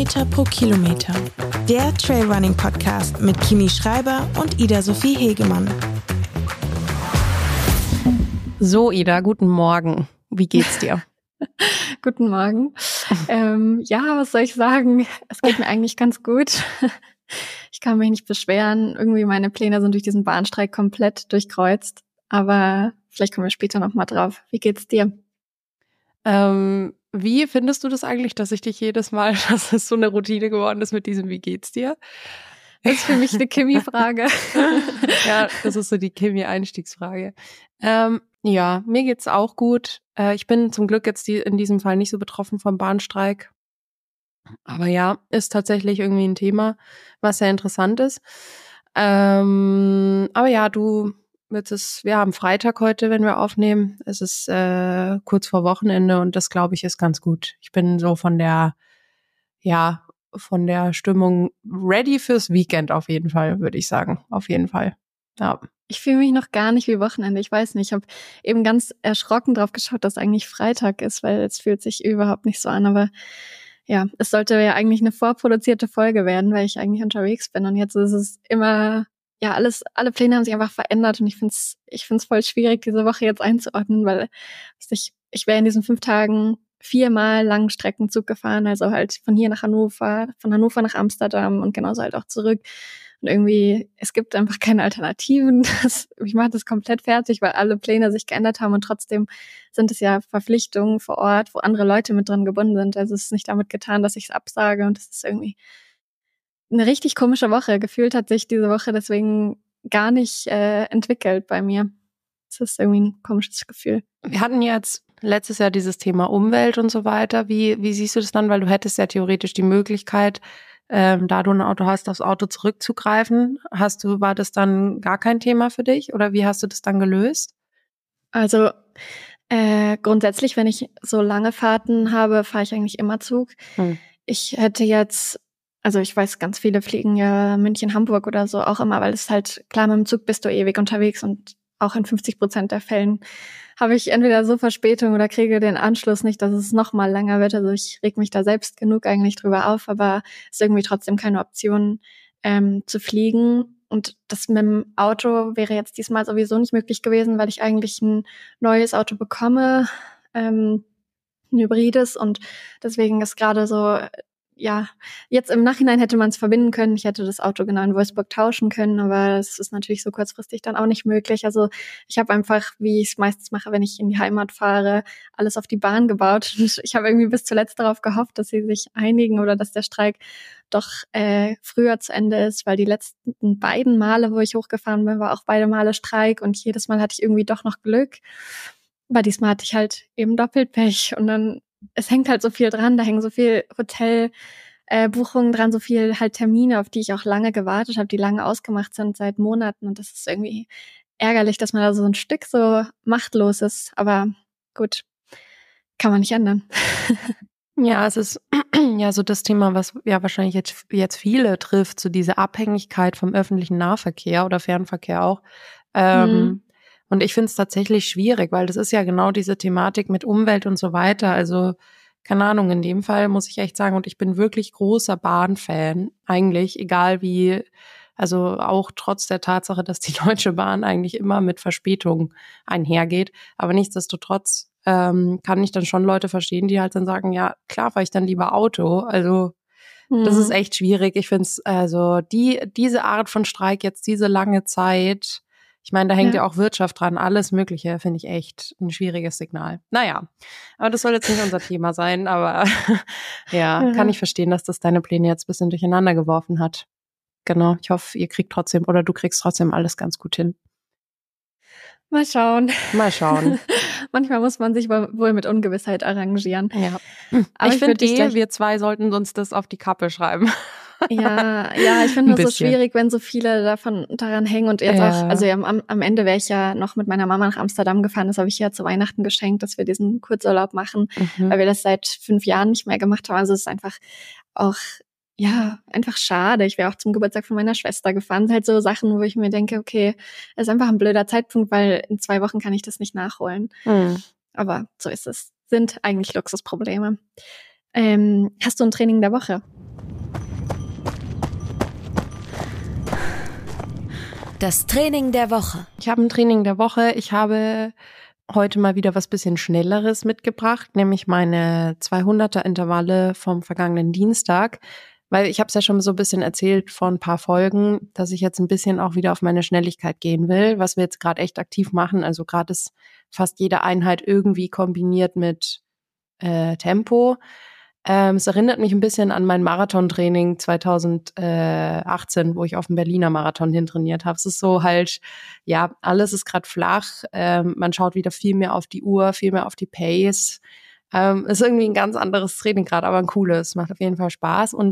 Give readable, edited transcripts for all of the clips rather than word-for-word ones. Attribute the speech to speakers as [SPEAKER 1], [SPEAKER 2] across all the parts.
[SPEAKER 1] Meter pro Kilometer. Der Trailrunning-Podcast mit Kimi Schreiber und Ida-Sophie Hegemann.
[SPEAKER 2] So, Ida, guten Morgen. Wie geht's dir?
[SPEAKER 3] Guten Morgen. Was soll ich sagen? Es geht mir eigentlich ganz gut. Ich kann mich nicht beschweren. Irgendwie meine Pläne sind durch diesen Bahnstreik komplett durchkreuzt. Aber vielleicht kommen wir später noch mal drauf. Wie geht's dir?
[SPEAKER 2] Wie findest du das eigentlich, dass ich dich jedes Mal, dass es so eine Routine geworden ist mit diesem Wie geht's dir?
[SPEAKER 3] Das ist für mich eine Kimi-Frage.
[SPEAKER 2] Ja, das ist so die Kimi-Einstiegsfrage. Ja, mir geht's auch gut. Ich bin zum Glück jetzt in diesem Fall nicht so betroffen vom Bahnstreik. Aber ja, ist tatsächlich irgendwie ein Thema, was sehr interessant ist. Aber ja, wir haben Freitag heute, wenn wir aufnehmen. Es ist kurz vor Wochenende und das, glaube ich, ist ganz gut. Ich bin so von der Stimmung ready fürs Weekend auf jeden Fall, würde ich sagen. Auf jeden Fall. Ja.
[SPEAKER 3] Ich fühle mich noch gar nicht wie Wochenende. Ich weiß nicht, ich habe eben ganz erschrocken drauf geschaut, dass eigentlich Freitag ist, weil es fühlt sich überhaupt nicht so an. Aber ja, es sollte ja eigentlich eine vorproduzierte Folge werden, weil ich eigentlich unterwegs bin. Und jetzt ist es immer, ja, alle Pläne haben sich einfach verändert. Und ich find's voll schwierig, diese Woche jetzt einzuordnen, weil ich wäre in diesen 5 Tagen 4-mal Langstreckenzug gefahren, also halt von hier nach Hannover, von Hannover nach Amsterdam und genauso halt auch zurück. Und irgendwie, es gibt einfach keine Alternativen. Ich mache das komplett fertig, weil alle Pläne sich geändert haben und trotzdem sind es ja Verpflichtungen vor Ort, wo andere Leute mit dran gebunden sind. Also es ist nicht damit getan, dass ich es absage und es ist irgendwie eine richtig komische Woche. Gefühlt hat sich diese Woche deswegen gar nicht entwickelt bei mir. Es ist irgendwie ein komisches Gefühl.
[SPEAKER 2] Wir hatten jetzt letztes Jahr dieses Thema Umwelt und so weiter. Wie siehst du das dann? Weil du hättest ja theoretisch die Möglichkeit, da du ein Auto hast, aufs Auto zurückzugreifen. War das dann gar kein Thema für dich oder wie hast du das dann gelöst?
[SPEAKER 3] Also grundsätzlich, wenn ich so lange Fahrten habe, fahre ich eigentlich immer Zug. Ich hätte jetzt, also ich weiß, ganz viele fliegen ja München, Hamburg oder so auch immer, weil es halt, klar, mit dem Zug bist du ewig unterwegs und auch in 50% der Fällen habe ich entweder so Verspätung oder kriege den Anschluss nicht, dass es noch mal länger wird. Also ich reg mich da selbst genug eigentlich drüber auf, aber es ist irgendwie trotzdem keine Option, zu fliegen. Und das mit dem Auto wäre jetzt diesmal sowieso nicht möglich gewesen, weil ich eigentlich ein neues Auto bekomme, ein hybrides. Und deswegen ist gerade so, ja, jetzt im Nachhinein hätte man es verbinden können. Ich hätte das Auto genau in Wolfsburg tauschen können, aber das ist natürlich so kurzfristig dann auch nicht möglich. Also ich habe einfach, wie ich es meistens mache, wenn ich in die Heimat fahre, alles auf die Bahn gebaut. Und ich habe irgendwie bis zuletzt darauf gehofft, dass sie sich einigen oder dass der Streik doch früher zu Ende ist, weil die letzten beiden Male, wo ich hochgefahren bin, war auch beide Male Streik und jedes Mal hatte ich irgendwie doch noch Glück. Aber diesmal hatte ich halt eben doppelt Pech und dann es hängt halt so viel dran, da hängen so viel Hotelbuchungen dran, so viel halt Termine, auf die ich auch lange gewartet habe, die lange ausgemacht sind seit Monaten und das ist irgendwie ärgerlich, dass man da so ein Stück so machtlos ist, aber gut, kann man nicht ändern.
[SPEAKER 2] Ja, es ist ja so das Thema, was ja wahrscheinlich jetzt viele trifft, so diese Abhängigkeit vom öffentlichen Nahverkehr oder Fernverkehr auch. Und ich finde es tatsächlich schwierig, weil das ist ja genau diese Thematik mit Umwelt und so weiter. Also, keine Ahnung, in dem Fall muss ich echt sagen, und ich bin wirklich großer Bahnfan, eigentlich, egal wie, also auch trotz der Tatsache, dass die Deutsche Bahn eigentlich immer mit Verspätung einhergeht. Aber nichtsdestotrotz kann ich dann schon Leute verstehen, die halt dann sagen, ja, klar fahre ich dann lieber Auto. Also, das ist echt schwierig. Ich finde es, also diese Art von Streik jetzt, diese lange Zeit, ich meine, da hängt ja auch Wirtschaft dran, alles Mögliche, finde ich echt ein schwieriges Signal. Naja, aber das soll jetzt nicht unser Thema sein, aber ja, kann ich verstehen, dass das deine Pläne jetzt ein bisschen durcheinander geworfen hat. Genau, ich hoffe, du kriegst trotzdem alles ganz gut hin.
[SPEAKER 3] Mal schauen.
[SPEAKER 2] Manchmal
[SPEAKER 3] muss man sich wohl mit Ungewissheit arrangieren.
[SPEAKER 2] Ja.
[SPEAKER 3] Aber
[SPEAKER 2] ich finde wir zwei sollten uns das auf die Kappe schreiben.
[SPEAKER 3] Ja, ich finde das so schwierig, wenn so viele daran hängen und jetzt auch, also am Ende wäre ich ja noch mit meiner Mama nach Amsterdam gefahren, das habe ich ja zu Weihnachten geschenkt, dass wir diesen Kurzurlaub machen, weil wir das seit 5 Jahren nicht mehr gemacht haben, also es ist einfach auch, ja, einfach schade. Ich wäre auch zum Geburtstag von meiner Schwester gefahren, das sind halt so Sachen, wo ich mir denke, okay, es ist einfach ein blöder Zeitpunkt, weil in 2 Wochen kann ich das nicht nachholen. Aber so ist es, sind eigentlich Luxusprobleme. Hast du ein Training der Woche?
[SPEAKER 4] Das Training der Woche.
[SPEAKER 2] Ich habe ein Training der Woche. Ich habe heute mal wieder was bisschen Schnelleres mitgebracht, nämlich meine 200er Intervalle vom vergangenen Dienstag. Weil ich habe es ja schon so ein bisschen erzählt vor ein paar Folgen, dass ich jetzt ein bisschen auch wieder auf meine Schnelligkeit gehen will, was wir jetzt gerade echt aktiv machen. Also gerade ist fast jede Einheit irgendwie kombiniert mit Tempo. Es erinnert mich ein bisschen an mein Marathontraining 2018, wo ich auf dem Berliner Marathon hintrainiert habe. Es ist so halt, ja, alles ist gerade flach. Man schaut wieder viel mehr auf die Uhr, viel mehr auf die Pace. Ist irgendwie ein ganz anderes Training gerade, aber ein cooles. Macht auf jeden Fall Spaß und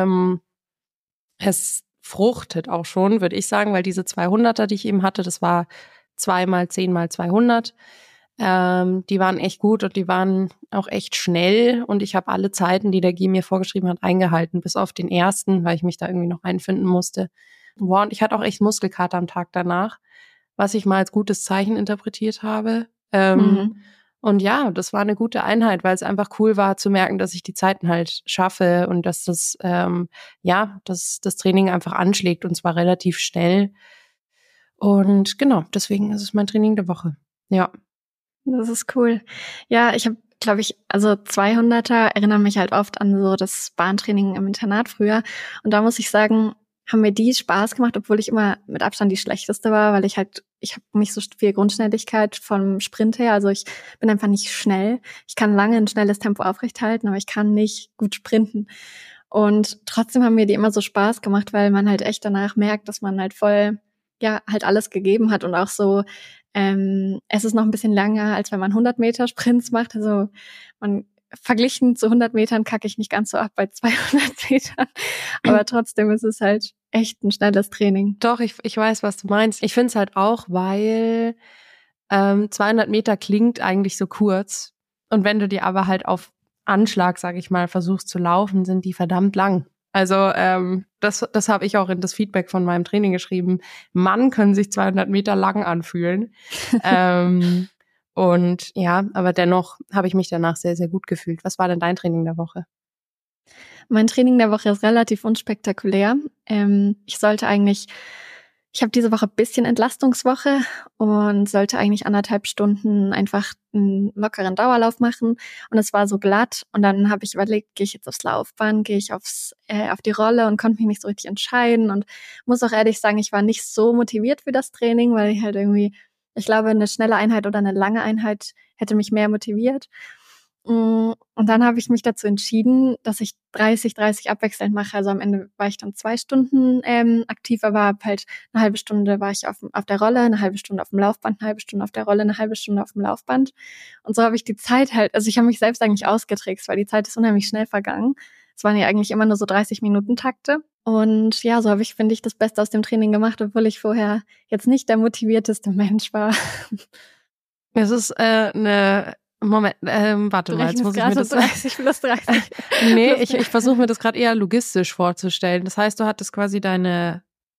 [SPEAKER 2] es fruchtet auch schon, würde ich sagen, weil diese 200er, die ich eben hatte, das war 2x10x200. Die waren echt gut und die waren auch echt schnell und ich habe alle Zeiten, die der Guy mir vorgeschrieben hat, eingehalten, bis auf den ersten, weil ich mich da irgendwie noch einfinden musste. Wow, und ich hatte auch echt Muskelkater am Tag danach, was ich mal als gutes Zeichen interpretiert habe. Und ja, das war eine gute Einheit, weil es einfach cool war zu merken, dass ich die Zeiten halt schaffe und dass das Training einfach anschlägt und zwar relativ schnell. Und genau, deswegen ist es mein Training der Woche. Ja.
[SPEAKER 3] Das ist cool. Ja, ich habe, glaube ich, also 200er erinnern mich halt oft an so das Bahntraining im Internat früher. Und da muss ich sagen, haben mir die Spaß gemacht, obwohl ich immer mit Abstand die schlechteste war, weil ich habe nicht so viel Grundschnelligkeit vom Sprint her. Also ich bin einfach nicht schnell. Ich kann lange ein schnelles Tempo aufrechthalten, aber ich kann nicht gut sprinten. Und trotzdem haben mir die immer so Spaß gemacht, weil man halt echt danach merkt, dass man halt voll, ja, halt alles gegeben hat und auch so, es ist noch ein bisschen länger, als wenn man 100 Meter Sprints macht. Also verglichen zu 100 Metern kacke ich nicht ganz so ab bei 200 Metern. Aber trotzdem ist es halt echt ein schnelles Training.
[SPEAKER 2] Doch, ich weiß, was du meinst. Ich finde es halt auch, weil 200 Meter klingt eigentlich so kurz. Und wenn du dir aber halt auf Anschlag, sag ich mal, versuchst zu laufen, sind die verdammt lang. Also das habe ich auch in das Feedback von meinem Training geschrieben. Mann, können sich 200 Meter lang anfühlen. Und ja, aber dennoch habe ich mich danach sehr, sehr gut gefühlt. Was war denn dein Training der Woche?
[SPEAKER 3] Mein Training der Woche ist relativ unspektakulär. Ich habe diese Woche ein bisschen Entlastungswoche und sollte eigentlich 1,5 Stunden einfach einen lockeren Dauerlauf machen. Und es war so glatt. Und dann habe ich überlegt, gehe ich jetzt aufs Laufband, gehe ich auf die Rolle und konnte mich nicht so richtig entscheiden. Und muss auch ehrlich sagen, ich war nicht so motiviert für das Training, weil ich halt irgendwie, ich glaube, eine schnelle Einheit oder eine lange Einheit hätte mich mehr motiviert. Und dann habe ich mich dazu entschieden, dass ich 30 abwechselnd mache. Also am Ende war ich dann 2 Stunden aktiv, aber halt eine halbe Stunde war ich auf der Rolle, eine halbe Stunde auf dem Laufband, eine halbe Stunde auf der Rolle, eine halbe Stunde auf dem Laufband. Und so habe ich die Zeit halt, also ich habe mich selbst eigentlich ausgetrickst, weil die Zeit ist unheimlich schnell vergangen. Es waren ja eigentlich immer nur so 30-Minuten-Takte. Und ja, so habe ich, finde ich, das Beste aus dem Training gemacht, obwohl ich vorher jetzt nicht der motivierteste Mensch war.
[SPEAKER 2] Es ist Moment, warte mal, jetzt muss ich mir das
[SPEAKER 3] 30 plus 30.
[SPEAKER 2] Nee, ich versuche mir das gerade eher logistisch vorzustellen. Das heißt, du hattest quasi deine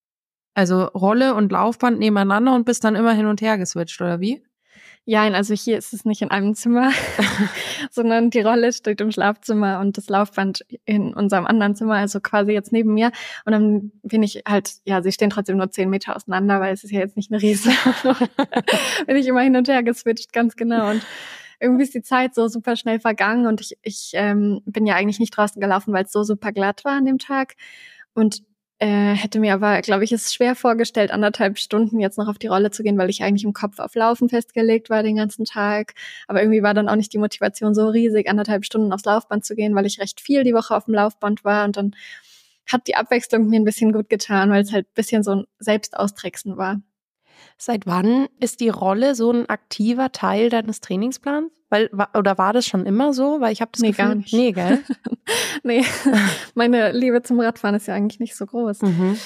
[SPEAKER 2] Rolle und Laufband nebeneinander und bist dann immer hin und her geswitcht, oder wie?
[SPEAKER 3] Ja, also hier ist es nicht in einem Zimmer, sondern die Rolle steht im Schlafzimmer und das Laufband in unserem anderen Zimmer, also quasi jetzt neben mir. Und dann bin ich halt, ja, sie stehen trotzdem nur 10 Meter auseinander, weil es ist ja jetzt nicht eine Riese. Bin ich immer hin und her geswitcht, ganz genau. Und irgendwie ist die Zeit so super schnell vergangen und ich bin ja eigentlich nicht draußen gelaufen, weil es so super glatt war an dem Tag und hätte mir aber, glaube ich, es schwer vorgestellt, 1,5 Stunden jetzt noch auf die Rolle zu gehen, weil ich eigentlich im Kopf auf Laufen festgelegt war den ganzen Tag. Aber irgendwie war dann auch nicht die Motivation so riesig, 1,5 Stunden aufs Laufband zu gehen, weil ich recht viel die Woche auf dem Laufband war und dann hat die Abwechslung mir ein bisschen gut getan, weil es halt ein bisschen so ein Selbstaustricksen war.
[SPEAKER 2] Seit wann ist die Rolle so ein aktiver Teil deines Trainingsplans? Oder war das schon immer so? Weil ich habe das Gefühl,
[SPEAKER 3] gar nicht.
[SPEAKER 2] Nee, gell?
[SPEAKER 3] Nee, meine Liebe zum Radfahren ist ja eigentlich nicht so groß.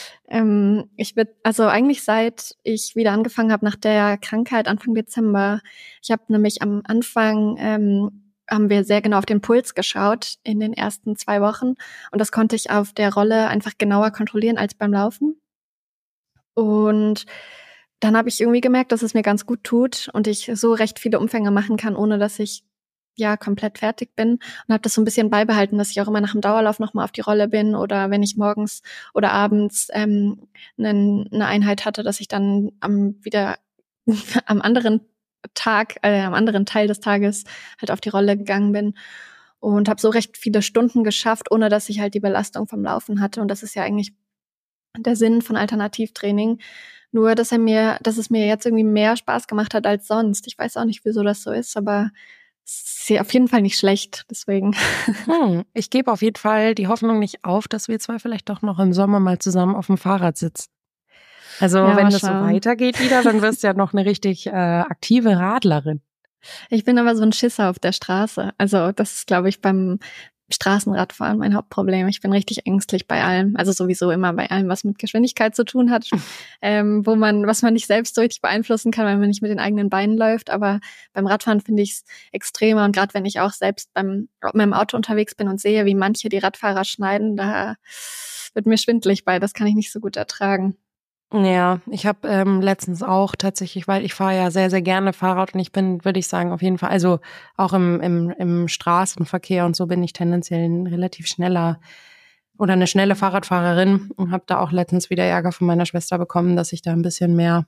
[SPEAKER 3] Eigentlich seit ich wieder angefangen habe nach der Krankheit Anfang Dezember. Ich habe nämlich am Anfang haben wir sehr genau auf den Puls geschaut in den ersten 2 Wochen und das konnte ich auf der Rolle einfach genauer kontrollieren als beim Laufen. Und dann habe ich irgendwie gemerkt, dass es mir ganz gut tut und ich so recht viele Umfänge machen kann, ohne dass ich komplett fertig bin und habe das so ein bisschen beibehalten, dass ich auch immer nach dem Dauerlauf nochmal auf die Rolle bin oder wenn ich morgens oder abends eine Einheit hatte, dass ich dann wieder am anderen am anderen Teil des Tages halt auf die Rolle gegangen bin und habe so recht viele Stunden geschafft, ohne dass ich halt die Belastung vom Laufen hatte. Und das ist ja eigentlich der Sinn von Alternativtraining. Nur, dass es mir jetzt irgendwie mehr Spaß gemacht hat als sonst. Ich weiß auch nicht, wieso das so ist, aber es ist auf jeden Fall nicht schlecht, deswegen.
[SPEAKER 2] Ich gebe auf jeden Fall die Hoffnung nicht auf, dass wir zwei vielleicht doch noch im Sommer mal zusammen auf dem Fahrrad sitzen. Also wenn das so weitergeht wieder, dann wirst du ja noch eine richtig aktive Radlerin.
[SPEAKER 3] Ich bin aber so ein Schisser auf der Straße. Also das ist, glaube ich, beim Straßenradfahren mein Hauptproblem. Ich bin richtig ängstlich bei allem. Also sowieso immer bei allem, was mit Geschwindigkeit zu tun hat, was man nicht selbst so richtig beeinflussen kann, weil man nicht mit den eigenen Beinen läuft. Aber beim Radfahren finde ich es extremer. Und gerade wenn ich auch selbst mit meinem Auto unterwegs bin und sehe, wie manche die Radfahrer schneiden, da wird mir schwindelig bei. Das kann ich nicht so gut ertragen.
[SPEAKER 2] Ja, ich habe letztens auch tatsächlich, weil ich fahre ja sehr, sehr gerne Fahrrad und ich bin, würde ich sagen, auf jeden Fall, also auch im Straßenverkehr und so bin ich tendenziell ein relativ schneller oder eine schnelle Fahrradfahrerin und habe da auch letztens wieder Ärger von meiner Schwester bekommen, dass ich da ein bisschen mehr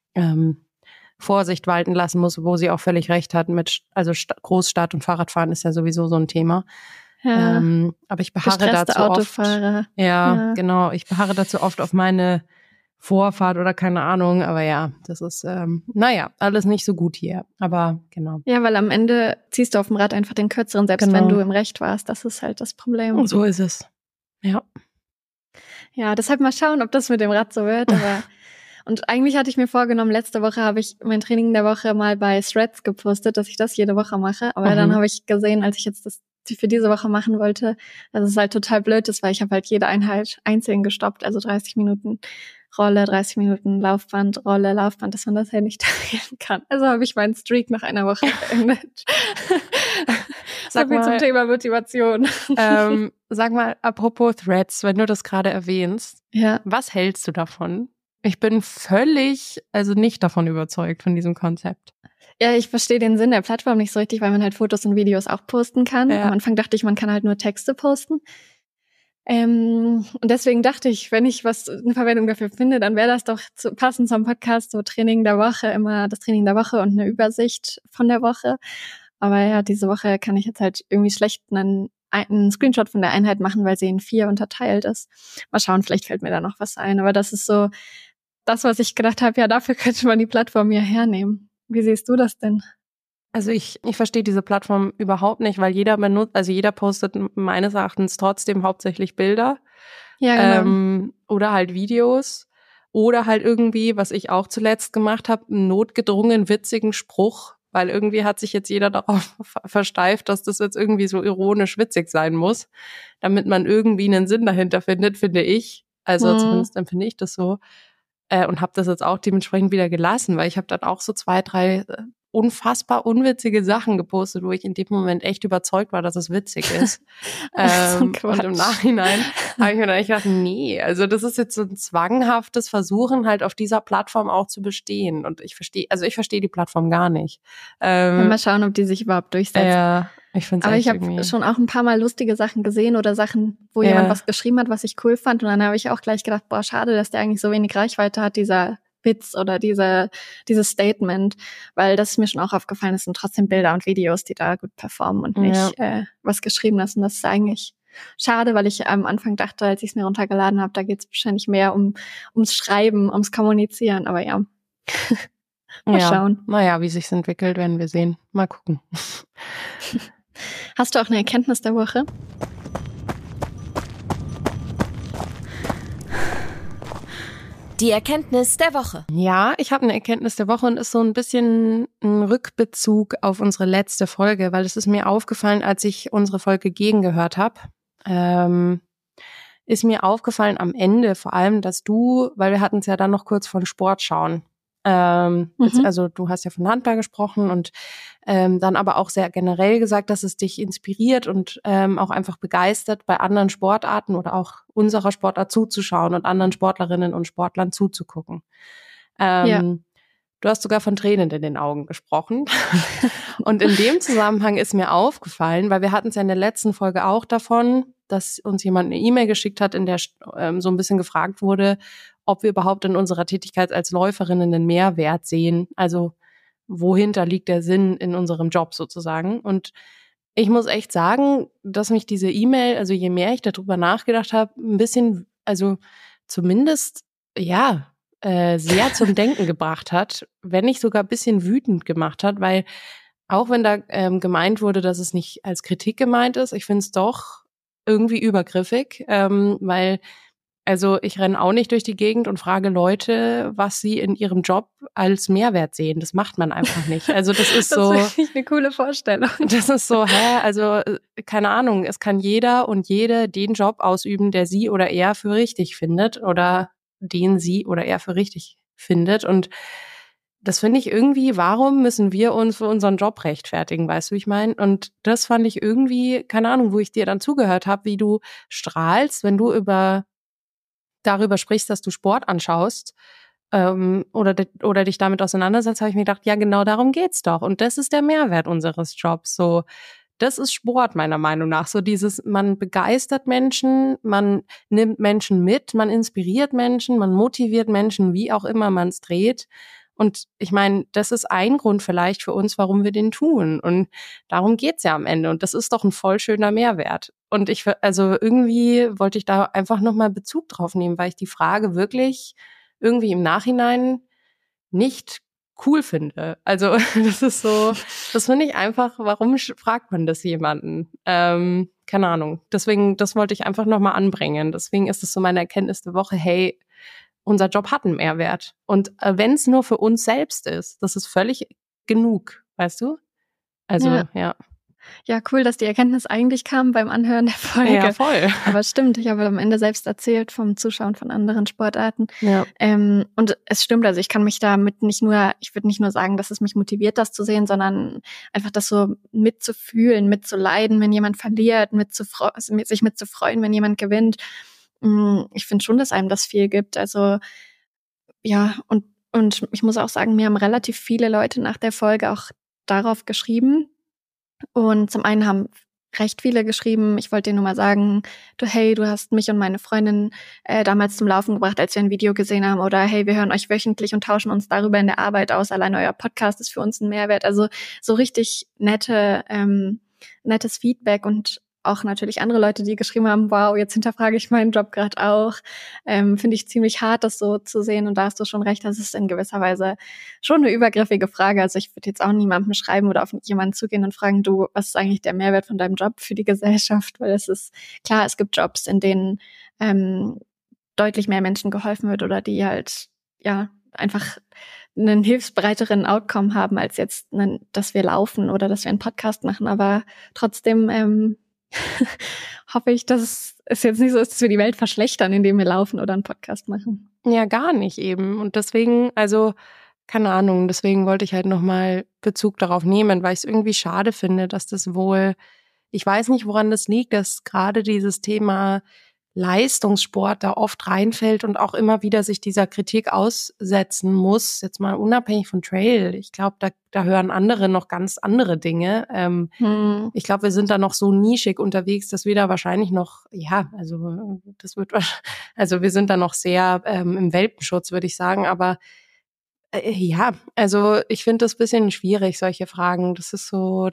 [SPEAKER 2] Vorsicht walten lassen muss, wo sie auch völlig recht hat also Großstadt und Fahrradfahren ist ja sowieso so ein Thema.
[SPEAKER 3] Ja,
[SPEAKER 2] aber ich beharre dazu
[SPEAKER 3] Autofahrer.
[SPEAKER 2] oft. Ja, genau. Ich beharre dazu oft auf meine Vorfahrt oder keine Ahnung, aber ja, das ist, alles nicht so gut hier, aber genau.
[SPEAKER 3] Ja, weil am Ende ziehst du auf dem Rad einfach den kürzeren, selbst wenn du im Recht warst, das ist halt das Problem.
[SPEAKER 2] Und so ist es, ja.
[SPEAKER 3] Ja, deshalb mal schauen, ob das mit dem Rad so wird, aber und eigentlich hatte ich mir vorgenommen, letzte Woche habe ich mein Training der Woche mal bei Threads gepostet, dass ich das jede Woche mache, aber dann habe ich gesehen, als ich jetzt das für diese Woche machen wollte, dass es halt total blöd ist, weil ich habe halt jede Einheit einzeln gestoppt, also 30 Minuten Rolle, 30 Minuten Laufband, Rolle, Laufband, dass man das halt nicht teilen kann. Also habe ich meinen Streak nach einer Woche beendet. So viel zum Thema Motivation.
[SPEAKER 2] Sag mal, apropos Threads, wenn du das gerade erwähnst, was hältst du davon? Ich bin nicht davon überzeugt von diesem Konzept.
[SPEAKER 3] Ja, ich verstehe den Sinn der Plattform nicht so richtig, weil man halt Fotos und Videos auch posten kann. Ja. Am Anfang dachte ich, man kann halt nur Texte posten. Und deswegen dachte ich, wenn ich eine Verwendung dafür finde, dann wäre das doch passend zum Podcast, so Training der Woche, immer das Training der Woche und eine Übersicht von der Woche. Aber ja, diese Woche kann ich jetzt halt irgendwie schlecht einen Screenshot von der Einheit machen, weil sie in 4 unterteilt ist. Mal schauen, vielleicht fällt mir da noch was ein. Aber das ist so das, was ich gedacht habe, ja, dafür könnte man die Plattform ja hernehmen. Wie siehst du das denn?
[SPEAKER 2] Also ich verstehe diese Plattform überhaupt nicht, weil jeder postet meines Erachtens trotzdem hauptsächlich Bilder.
[SPEAKER 3] Ja, genau.
[SPEAKER 2] Oder halt Videos. Oder halt irgendwie, was ich auch zuletzt gemacht habe, einen notgedrungen witzigen Spruch, weil irgendwie hat sich jetzt jeder darauf versteift, dass das jetzt irgendwie so ironisch witzig sein muss, damit man irgendwie einen Sinn dahinter findet, finde ich. Also zumindest empfinde ich das so. Und habe das jetzt auch dementsprechend wieder gelassen, weil ich habe dann auch so 2, 3 unfassbar unwitzige Sachen gepostet, wo ich in dem Moment echt überzeugt war, dass es witzig ist. Und im Nachhinein habe ich mir dann echt gedacht, nee, also das ist jetzt so ein zwanghaftes Versuchen, halt auf dieser Plattform auch zu bestehen. Und ich verstehe die Plattform gar nicht.
[SPEAKER 3] Mal schauen, ob die sich überhaupt durchsetzt.
[SPEAKER 2] Ja, ich finde es
[SPEAKER 3] aber ich habe schon auch ein paar Mal lustige Sachen gesehen oder Sachen, wo jemand was geschrieben hat, was ich cool fand. Und dann habe ich auch gleich gedacht, boah, schade, dass der eigentlich so wenig Reichweite hat, dieser Witz oder dieses Statement, weil das ist mir schon auch aufgefallen, es sind trotzdem Bilder und Videos, die da gut performen und nicht was geschrieben ist. Und das ist eigentlich schade, weil ich am Anfang dachte, als ich es mir runtergeladen habe, da geht es wahrscheinlich mehr ums Schreiben, ums Kommunizieren, aber ja. Mal schauen.
[SPEAKER 2] Naja, wie sich's entwickelt, werden wir sehen. Mal gucken.
[SPEAKER 3] Hast du auch eine Erkenntnis der Woche?
[SPEAKER 1] Die Erkenntnis der Woche.
[SPEAKER 2] Ja, ich habe eine Erkenntnis der Woche und ist so ein bisschen ein Rückbezug auf unsere letzte Folge, weil es ist mir aufgefallen, als ich unsere Folge gegengehört habe, ist mir aufgefallen am Ende vor allem, dass weil wir hatten es ja dann noch kurz von Sport schauen. Also du hast ja von Handball gesprochen und dann aber auch sehr generell gesagt, dass es dich inspiriert und auch einfach begeistert, bei anderen Sportarten oder auch unserer Sportart zuzuschauen und anderen Sportlerinnen und Sportlern zuzugucken. Du hast sogar von Tränen in den Augen gesprochen. Und in dem Zusammenhang ist mir aufgefallen, weil wir hatten es ja in der letzten Folge auch davon, dass uns jemand eine E-Mail geschickt hat, in der so ein bisschen gefragt wurde, ob wir überhaupt in unserer Tätigkeit als Läuferinnen einen Mehrwert sehen. Also wohinter liegt der Sinn in unserem Job sozusagen. Und ich muss echt sagen, dass mich diese E-Mail, also je mehr ich darüber nachgedacht habe, ein bisschen, also zumindest, ja, sehr zum Denken gebracht hat, wenn nicht sogar ein bisschen wütend gemacht hat, weil auch wenn da gemeint wurde, dass es nicht als Kritik gemeint ist, ich finde es doch irgendwie übergriffig, weil also ich renne auch nicht durch die Gegend und frage Leute, was sie in ihrem Job als Mehrwert sehen. Das macht man einfach nicht. Also das ist so.
[SPEAKER 3] Das ist wirklich eine coole Vorstellung.
[SPEAKER 2] Das ist so, also keine Ahnung, es kann jeder und jede den Job ausüben, der sie oder er für richtig findet oder den sie oder er für richtig findet. Und das finde ich irgendwie, warum müssen wir uns für unseren Job rechtfertigen, weißt du, wie ich meine? Und das fand ich irgendwie, keine Ahnung, wo ich dir dann zugehört habe, wie du strahlst, wenn du darüber sprichst, dass du Sport anschaust oder dich damit auseinandersetzt, habe ich mir gedacht, ja, genau darum geht's doch. Und das ist der Mehrwert unseres Jobs. So, das ist Sport meiner Meinung nach. So dieses, man begeistert Menschen, man nimmt Menschen mit, man inspiriert Menschen, man motiviert Menschen, wie auch immer man es dreht. Und ich meine, das ist ein Grund vielleicht für uns, warum wir den tun. Und darum geht's ja am Ende. Und das ist doch ein voll schöner Mehrwert. Und also irgendwie wollte ich da einfach nochmal Bezug drauf nehmen, weil ich die Frage wirklich irgendwie im Nachhinein nicht cool finde. Also das ist so, das finde ich einfach, warum fragt man das jemanden? Keine Ahnung. Deswegen, das wollte ich einfach nochmal anbringen. Deswegen ist es so meine Erkenntnis der Woche, hey, unser Job hat einen Mehrwert. Und wenn es nur für uns selbst ist, das ist völlig genug, weißt du? Also, ja.
[SPEAKER 3] Ja, cool, dass die Erkenntnis eigentlich kam beim Anhören der Folge.
[SPEAKER 2] Ja, voll.
[SPEAKER 3] Aber stimmt, ich habe am Ende selbst erzählt vom Zuschauen von anderen Sportarten.
[SPEAKER 2] Ja.
[SPEAKER 3] Und es stimmt, also ich kann mich damit ich würde nicht nur sagen, dass es mich motiviert, das zu sehen, sondern einfach das so mitzufühlen, mitzuleiden, wenn jemand verliert, sich mitzufreuen, wenn jemand gewinnt. Ich finde schon, dass einem das viel gibt. Also ja, und ich muss auch sagen, mir haben relativ viele Leute nach der Folge auch darauf geschrieben. Und zum einen haben recht viele geschrieben, ich wollte dir nur mal sagen, du hast mich und meine Freundin damals zum Laufen gebracht, als wir ein Video gesehen haben. Oder hey, wir hören euch wöchentlich und tauschen uns darüber in der Arbeit aus. Allein euer Podcast ist für uns ein Mehrwert. Also so richtig nettes Feedback und auch natürlich andere Leute, die geschrieben haben, wow, jetzt hinterfrage ich meinen Job gerade auch. Finde ich ziemlich hart, das so zu sehen. Und da hast du schon recht, das ist in gewisser Weise schon eine übergriffige Frage. Also ich würde jetzt auch niemandem schreiben oder auf jemanden zugehen und fragen, du, was ist eigentlich der Mehrwert von deinem Job für die Gesellschaft? Weil es ist klar, es gibt Jobs, in denen deutlich mehr Menschen geholfen wird oder die halt, ja, einfach einen hilfsbereiteren Outcome haben, als jetzt, dass wir laufen oder dass wir einen Podcast machen. Aber trotzdem hoffe ich, dass es jetzt nicht so ist, dass wir die Welt verschlechtern, indem wir laufen oder einen Podcast machen.
[SPEAKER 2] Ja, gar nicht eben. Und deswegen, also, keine Ahnung, deswegen wollte ich halt nochmal Bezug darauf nehmen, weil ich es irgendwie schade finde, dass das wohl, ich weiß nicht, woran das liegt, dass gerade dieses Thema Leistungssport da oft reinfällt und auch immer wieder sich dieser Kritik aussetzen muss, jetzt mal unabhängig von Trail. Ich glaube, da hören andere noch ganz andere Dinge. Ich glaube, wir sind da noch so nischig unterwegs, dass wir da wahrscheinlich noch, ja, also wir sind da noch sehr im Welpenschutz, würde ich sagen, aber ja, also ich finde das ein bisschen schwierig, solche Fragen. Das ist so,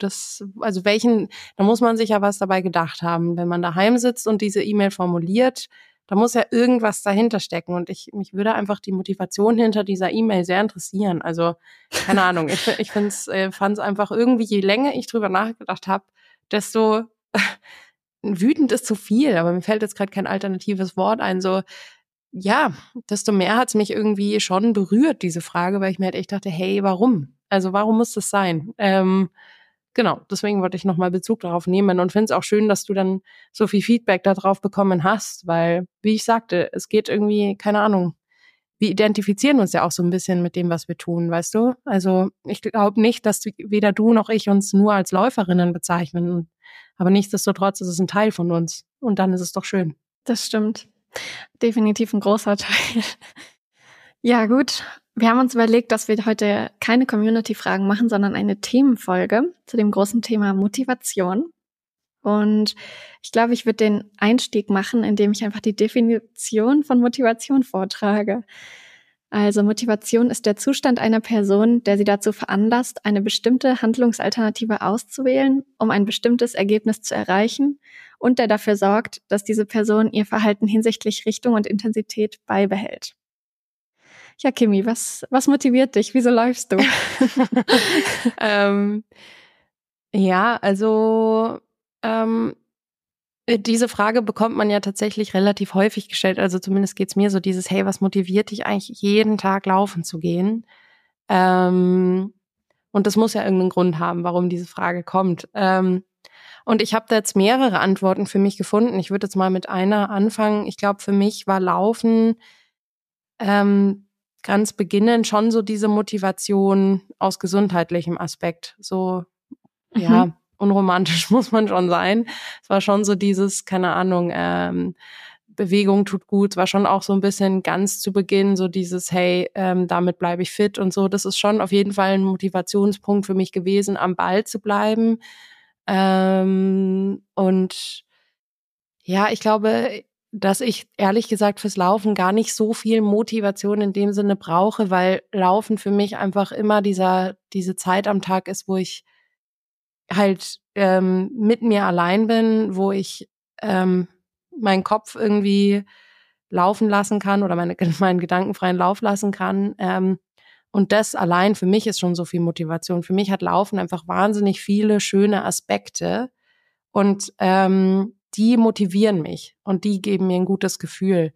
[SPEAKER 2] da muss man sich ja was dabei gedacht haben. Wenn man daheim sitzt und diese E-Mail formuliert, da muss ja irgendwas dahinter stecken. Und mich würde einfach die Motivation hinter dieser E-Mail sehr interessieren. Also, keine Ahnung, ich fand es einfach irgendwie, je länger ich drüber nachgedacht habe, desto wütend ist zu viel. Aber mir fällt jetzt gerade kein alternatives Wort ein, so, ja, desto mehr hat es mich irgendwie schon berührt, diese Frage, weil ich mir halt echt dachte, hey, warum? Also warum muss das sein? Genau, deswegen wollte ich nochmal Bezug darauf nehmen und finde es auch schön, dass du dann so viel Feedback darauf bekommen hast, weil, wie ich sagte, es geht irgendwie, keine Ahnung, wir identifizieren uns ja auch so ein bisschen mit dem, was wir tun, weißt du? Also ich glaube nicht, dass weder du noch ich uns nur als Läuferinnen bezeichnen, aber nichtsdestotrotz ist es ein Teil von uns und dann ist es doch schön.
[SPEAKER 3] Das stimmt. Definitiv ein großer Teil. Ja, gut. Wir haben uns überlegt, dass wir heute keine Community-Fragen machen, sondern eine Themenfolge zu dem großen Thema Motivation. Und ich glaube, ich würde den Einstieg machen, indem ich einfach die Definition von Motivation vortrage. Also Motivation ist der Zustand einer Person, der sie dazu veranlasst, eine bestimmte Handlungsalternative auszuwählen, um ein bestimmtes Ergebnis zu erreichen und der dafür sorgt, dass diese Person ihr Verhalten hinsichtlich Richtung und Intensität beibehält. Ja, Kimi, was motiviert dich? Wieso läufst du?
[SPEAKER 2] Ja, also diese Frage bekommt man ja tatsächlich relativ häufig gestellt. Also zumindest geht's mir so dieses, hey, was motiviert dich eigentlich jeden Tag laufen zu gehen? Und das muss ja irgendeinen Grund haben, warum diese Frage kommt. Und ich habe da jetzt mehrere Antworten für mich gefunden. Ich würde jetzt mal mit einer anfangen. Ich glaube, für mich war Laufen ganz beginnend schon so diese Motivation aus gesundheitlichem Aspekt. So, ja, unromantisch muss man schon sein. Es war schon so dieses, keine Ahnung, Bewegung tut gut. Es war schon auch so ein bisschen ganz zu Beginn so dieses, hey, damit bleibe ich fit und so. Das ist schon auf jeden Fall ein Motivationspunkt für mich gewesen, am Ball zu bleiben. Und ja, ich glaube, dass ich ehrlich gesagt fürs Laufen gar nicht so viel Motivation in dem Sinne brauche, weil Laufen für mich einfach immer diese Zeit am Tag ist, wo ich halt mit mir allein bin, wo ich meinen Kopf irgendwie laufen lassen kann oder meinen gedankenfreien Lauf lassen kann. Und das allein für mich ist schon so viel Motivation. Für mich hat Laufen einfach wahnsinnig viele schöne Aspekte und die motivieren mich und die geben mir ein gutes Gefühl.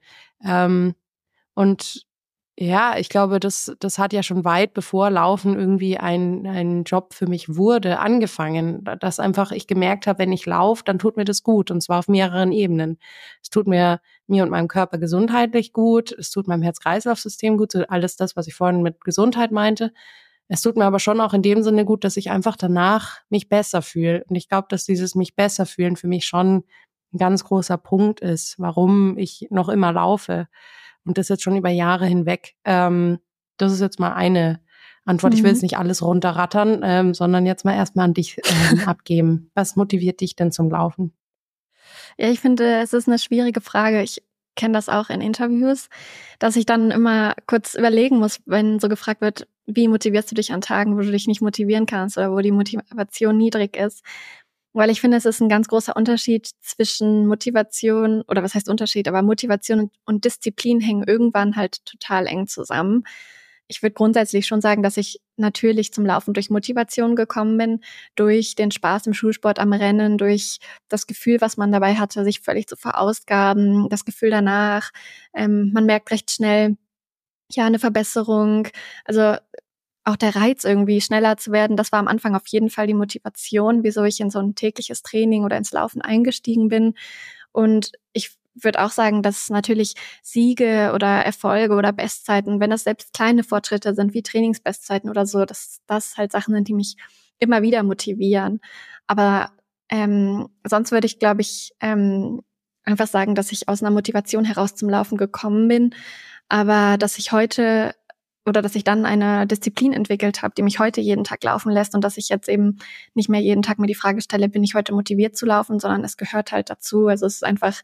[SPEAKER 2] Und ja, ich glaube, das hat ja schon weit bevor Laufen irgendwie ein Job für mich wurde, angefangen. Dass einfach ich gemerkt habe, wenn ich laufe, dann tut mir das gut. Und zwar auf mehreren Ebenen. Es tut mir und meinem Körper gesundheitlich gut. Es tut meinem Herz-Kreislauf-System gut. So alles das, was ich vorhin mit Gesundheit meinte. Es tut mir aber schon auch in dem Sinne gut, dass ich einfach danach mich besser fühle. Und ich glaube, dass dieses mich besser fühlen für mich schon ein ganz großer Punkt ist, warum ich noch immer laufe. Und das jetzt schon über Jahre hinweg. Das ist jetzt mal eine Antwort. Ich will jetzt nicht alles runterrattern, sondern jetzt mal erstmal an dich abgeben. Was motiviert dich denn zum Laufen?
[SPEAKER 3] Ja, ich finde, es ist eine schwierige Frage. Ich kenne das auch in Interviews, dass ich dann immer kurz überlegen muss, wenn so gefragt wird, wie motivierst du dich an Tagen, wo du dich nicht motivieren kannst oder wo die Motivation niedrig ist. Weil ich finde, es ist ein ganz großer Unterschied zwischen Motivation, oder was heißt Unterschied, aber Motivation und Disziplin hängen irgendwann halt total eng zusammen. Ich würde grundsätzlich schon sagen, dass ich natürlich zum Laufen durch Motivation gekommen bin, durch den Spaß im Schulsport am Rennen, durch das Gefühl, was man dabei hatte, sich völlig zu verausgaben, das Gefühl danach. Man merkt recht schnell, ja, eine Verbesserung. Also auch der Reiz irgendwie schneller zu werden, das war am Anfang auf jeden Fall die Motivation, wieso ich in so ein tägliches Training oder ins Laufen eingestiegen bin. Und ich würde auch sagen, dass natürlich Siege oder Erfolge oder Bestzeiten, wenn das selbst kleine Fortschritte sind, wie Trainingsbestzeiten oder so, dass das halt Sachen sind, die mich immer wieder motivieren. Aber sonst würde ich, glaube ich, einfach sagen, dass ich aus einer Motivation heraus zum Laufen gekommen bin, aber dass ich heute oder dass ich dann eine Disziplin entwickelt habe, die mich heute jeden Tag laufen lässt und dass ich jetzt eben nicht mehr jeden Tag mir die Frage stelle, bin ich heute motiviert zu laufen, sondern es gehört halt dazu. Also es ist einfach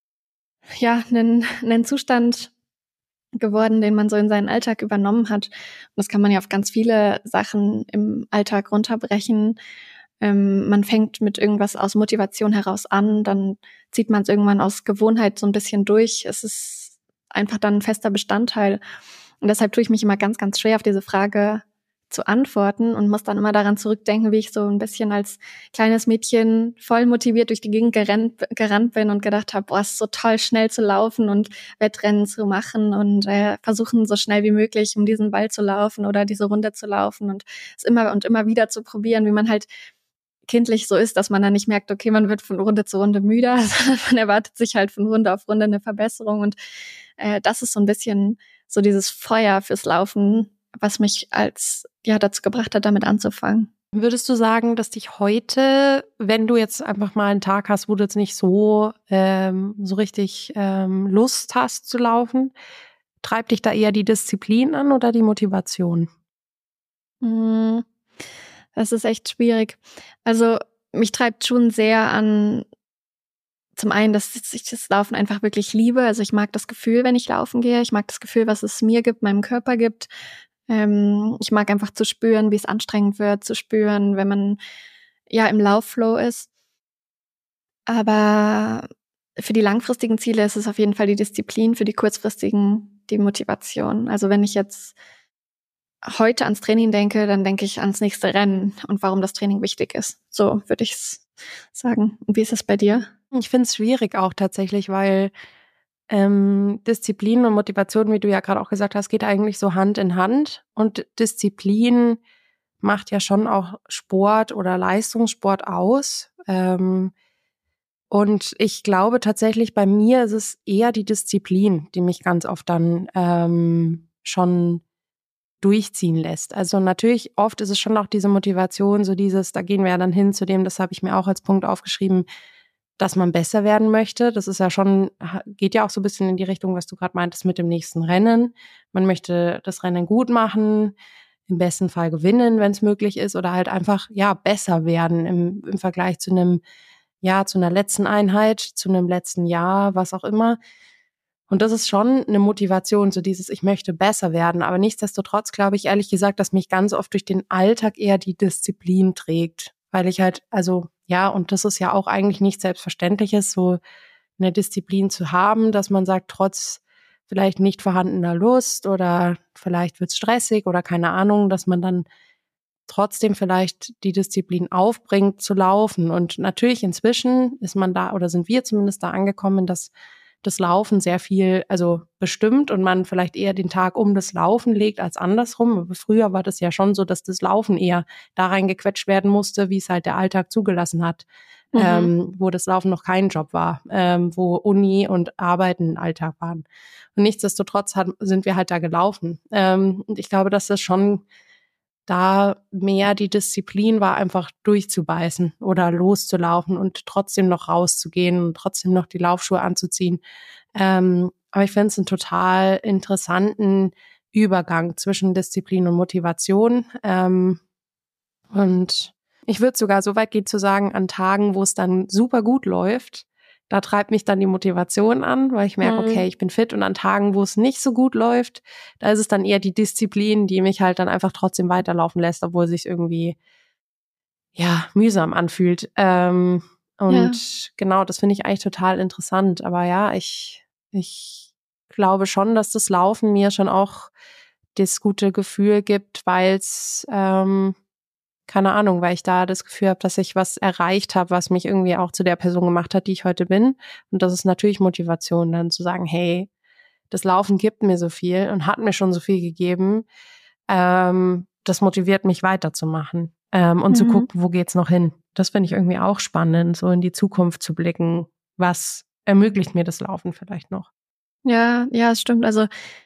[SPEAKER 3] ja ein Zustand geworden, den man so in seinen Alltag übernommen hat. Und das kann man ja auf ganz viele Sachen im Alltag runterbrechen. Man fängt mit irgendwas aus Motivation heraus an, dann zieht man es irgendwann aus Gewohnheit so ein bisschen durch. Es ist einfach dann ein fester Bestandteil. Und deshalb tue ich mich immer ganz, ganz schwer, auf diese Frage zu antworten und muss dann immer daran zurückdenken, wie ich so ein bisschen als kleines Mädchen voll motiviert durch die Gegend gerannt bin und gedacht habe, boah, es ist so toll, schnell zu laufen und Wettrennen zu machen und versuchen so schnell wie möglich um diesen Ball zu laufen oder diese Runde zu laufen und es immer und immer wieder zu probieren, wie man halt kindlich so ist, dass man dann nicht merkt, okay, man wird von Runde zu Runde müder, sondern man erwartet sich halt von Runde auf Runde eine Verbesserung und das ist so ein bisschen so dieses Feuer fürs Laufen, was mich dazu gebracht hat, damit anzufangen.
[SPEAKER 2] Würdest du sagen, dass dich heute, wenn du jetzt einfach mal einen Tag hast, wo du jetzt nicht so richtig Lust hast zu laufen, Treibt dich da eher die Disziplin an oder die Motivation?
[SPEAKER 3] Das ist echt schwierig. Also mich treibt schon sehr an, zum einen, dass ich das Laufen einfach wirklich liebe. Also ich mag das Gefühl, wenn ich laufen gehe. Ich mag das Gefühl, was es mir gibt, meinem Körper gibt. Ich mag einfach zu spüren, wie es anstrengend wird, zu spüren, wenn man ja im Laufflow ist. Aber für die langfristigen Ziele ist es auf jeden Fall die Disziplin, für die kurzfristigen die Motivation. Also wenn ich jetzt heute ans Training denke, dann denke ich ans nächste Rennen und warum das Training wichtig ist. So würde ich es sagen. Und wie ist es bei dir?
[SPEAKER 2] Ich finde es schwierig auch tatsächlich, weil Disziplin und Motivation, wie du ja gerade auch gesagt hast, geht eigentlich so Hand in Hand. Und Disziplin macht ja schon auch Sport oder Leistungssport aus. Und ich glaube tatsächlich, bei mir ist es eher die Disziplin, die mich ganz oft dann schon durchziehen lässt. Also natürlich, oft ist es schon auch diese Motivation, so dieses, da gehen wir ja dann hin zu dem, das habe ich mir auch als Punkt aufgeschrieben, dass man besser werden möchte. Das ist ja schon, geht ja auch so ein bisschen in die Richtung, was du gerade meintest mit dem nächsten Rennen. Man möchte das Rennen gut machen, im besten Fall gewinnen, wenn es möglich ist, oder halt einfach, ja, besser werden im Vergleich zu einem, ja, zu einer letzten Einheit, zu einem letzten Jahr, was auch immer. Und das ist schon eine Motivation, so dieses, ich möchte besser werden. Aber nichtsdestotrotz glaube ich ehrlich gesagt, dass mich ganz oft durch den Alltag eher die Disziplin trägt. Weil ich halt, also ja, und das ist ja auch eigentlich nichts Selbstverständliches, so eine Disziplin zu haben, dass man sagt, trotz vielleicht nicht vorhandener Lust oder vielleicht wird's stressig oder keine Ahnung, dass man dann trotzdem vielleicht die Disziplin aufbringt zu laufen. Und natürlich inzwischen ist man da, oder sind wir zumindest da angekommen, dass das Laufen sehr viel, also bestimmt und man vielleicht eher den Tag um das Laufen legt als andersrum. Aber früher war das ja schon so, dass das Laufen eher da reingequetscht werden musste, wie es halt der Alltag zugelassen hat, wo das Laufen noch kein Job war, wo Uni und Arbeiten ein Alltag waren. Und nichtsdestotrotz sind wir halt da gelaufen. Und ich glaube, dass das schon da mehr die Disziplin war, einfach durchzubeißen oder loszulaufen und trotzdem noch rauszugehen und trotzdem noch die Laufschuhe anzuziehen. Aber ich finde es einen total interessanten Übergang zwischen Disziplin und Motivation. Und ich würde sogar so weit gehen zu sagen, an Tagen, wo es dann super gut läuft, da treibt mich dann die Motivation an, weil ich merke, okay, ich bin fit. Und an Tagen, wo es nicht so gut läuft, da ist es dann eher die Disziplin, die mich halt dann einfach trotzdem weiterlaufen lässt, obwohl es sich irgendwie, ja, mühsam anfühlt. Genau, das finde ich eigentlich total interessant. Aber ja, ich glaube schon, dass das Laufen mir schon auch das gute Gefühl gibt, weil es keine Ahnung, weil ich da das Gefühl habe, dass ich was erreicht habe, was mich irgendwie auch zu der Person gemacht hat, die ich heute bin. Und das ist natürlich Motivation, dann zu sagen, hey, das Laufen gibt mir so viel und hat mir schon so viel gegeben. Das motiviert mich weiterzumachen und zu gucken, wo geht's noch hin. Das finde ich irgendwie auch spannend, so in die Zukunft zu blicken. Was ermöglicht mir das Laufen vielleicht noch?
[SPEAKER 3] Ja, es stimmt. Also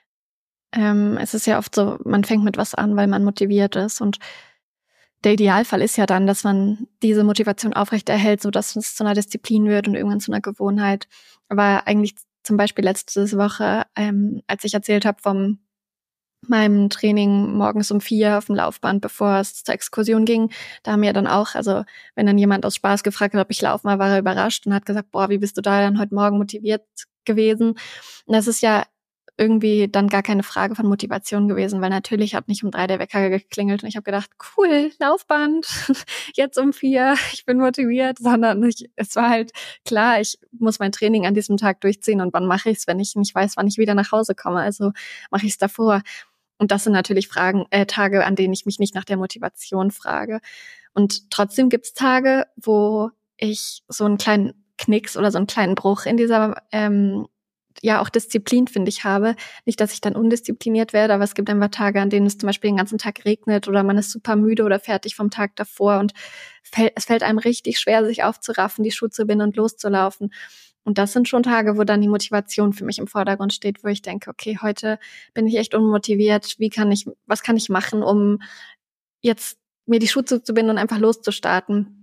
[SPEAKER 3] es ist ja oft so, man fängt mit was an, weil man motiviert ist, und der Idealfall ist ja dann, dass man diese Motivation aufrechterhält, so dass es zu einer Disziplin wird und irgendwann zu einer Gewohnheit. Aber eigentlich zum Beispiel letzte Woche, als ich erzählt habe von meinem Training morgens um 4 auf dem Laufband, bevor es zur Exkursion ging, da haben wir dann auch, also wenn dann jemand aus Spaß gefragt hat, ob ich laufen war, war er überrascht und hat gesagt, boah, wie bist du da dann heute Morgen motiviert gewesen? Und das ist ja irgendwie dann gar keine Frage von Motivation gewesen, weil natürlich hat nicht um 3 der Wecker geklingelt und ich habe gedacht, cool, Laufband, jetzt um 4, ich bin motiviert, sondern es war halt klar, ich muss mein Training an diesem Tag durchziehen, und wann mache ich es, wenn ich nicht weiß, wann ich wieder nach Hause komme, also mache ich es davor. Und das sind natürlich Tage, an denen ich mich nicht nach der Motivation frage. Und trotzdem gibt's Tage, wo ich so einen kleinen Knicks oder so einen kleinen Bruch in dieser auch Disziplin, finde ich, habe. Nicht, dass ich dann undiszipliniert werde, aber es gibt einfach Tage, an denen es zum Beispiel den ganzen Tag regnet oder man ist super müde oder fertig vom Tag davor und es fällt einem richtig schwer, sich aufzuraffen, die Schuhe zu binden und loszulaufen. Und das sind schon Tage, wo dann die Motivation für mich im Vordergrund steht, wo ich denke, okay, heute bin ich echt unmotiviert. Was kann ich machen, um jetzt mir die Schuhe zuzubinden und einfach loszustarten?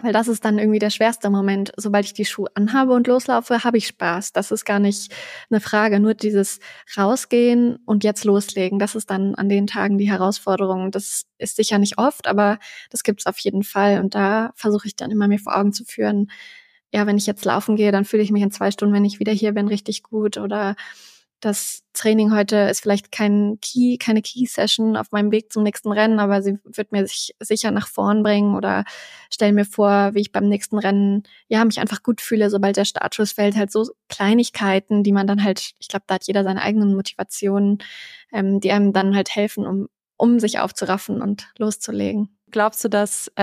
[SPEAKER 3] Weil das ist dann irgendwie der schwerste Moment. Sobald ich die Schuhe anhabe und loslaufe, habe ich Spaß. Das ist gar nicht eine Frage. Nur dieses Rausgehen und jetzt loslegen, das ist dann an den Tagen die Herausforderung. Das ist sicher nicht oft, aber das gibt's auf jeden Fall. Und da versuche ich dann immer mir vor Augen zu führen, ja, wenn ich jetzt laufen gehe, dann fühle ich mich in 2 Stunden, wenn ich wieder hier bin, richtig gut. Oder das Training heute ist vielleicht keine Key-Session auf meinem Weg zum nächsten Rennen, aber sie wird mir sicher nach vorn bringen, oder stell mir vor, wie ich beim nächsten Rennen, ja, mich einfach gut fühle, sobald der Startschuss fällt. Halt so Kleinigkeiten, die man dann halt, ich glaube, da hat jeder seine eigenen Motivationen, die einem dann halt helfen, um sich aufzuraffen und loszulegen.
[SPEAKER 2] Glaubst du, dass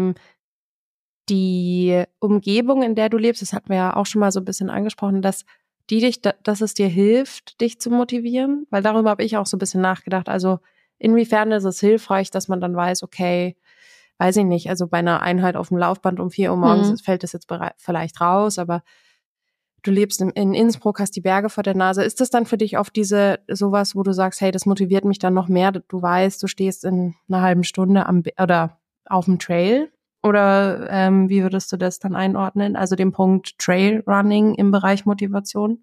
[SPEAKER 2] die Umgebung, in der du lebst, das hatten wir ja auch schon mal so ein bisschen angesprochen, dass es dir hilft, dich zu motivieren? Weil darüber habe ich auch so ein bisschen nachgedacht. Also inwiefern ist es hilfreich, dass man dann weiß, okay, weiß ich nicht, also bei einer Einheit auf dem Laufband um 4 Uhr morgens fällt das jetzt vielleicht raus, aber du lebst in Innsbruck, hast die Berge vor der Nase. Ist das dann für dich oft sowas, wo du sagst, hey, das motiviert mich dann noch mehr, du weißt, du stehst in einer halben Stunde oder auf dem Trail? Oder wie würdest du das dann einordnen? Also den Punkt Trailrunning im Bereich Motivation?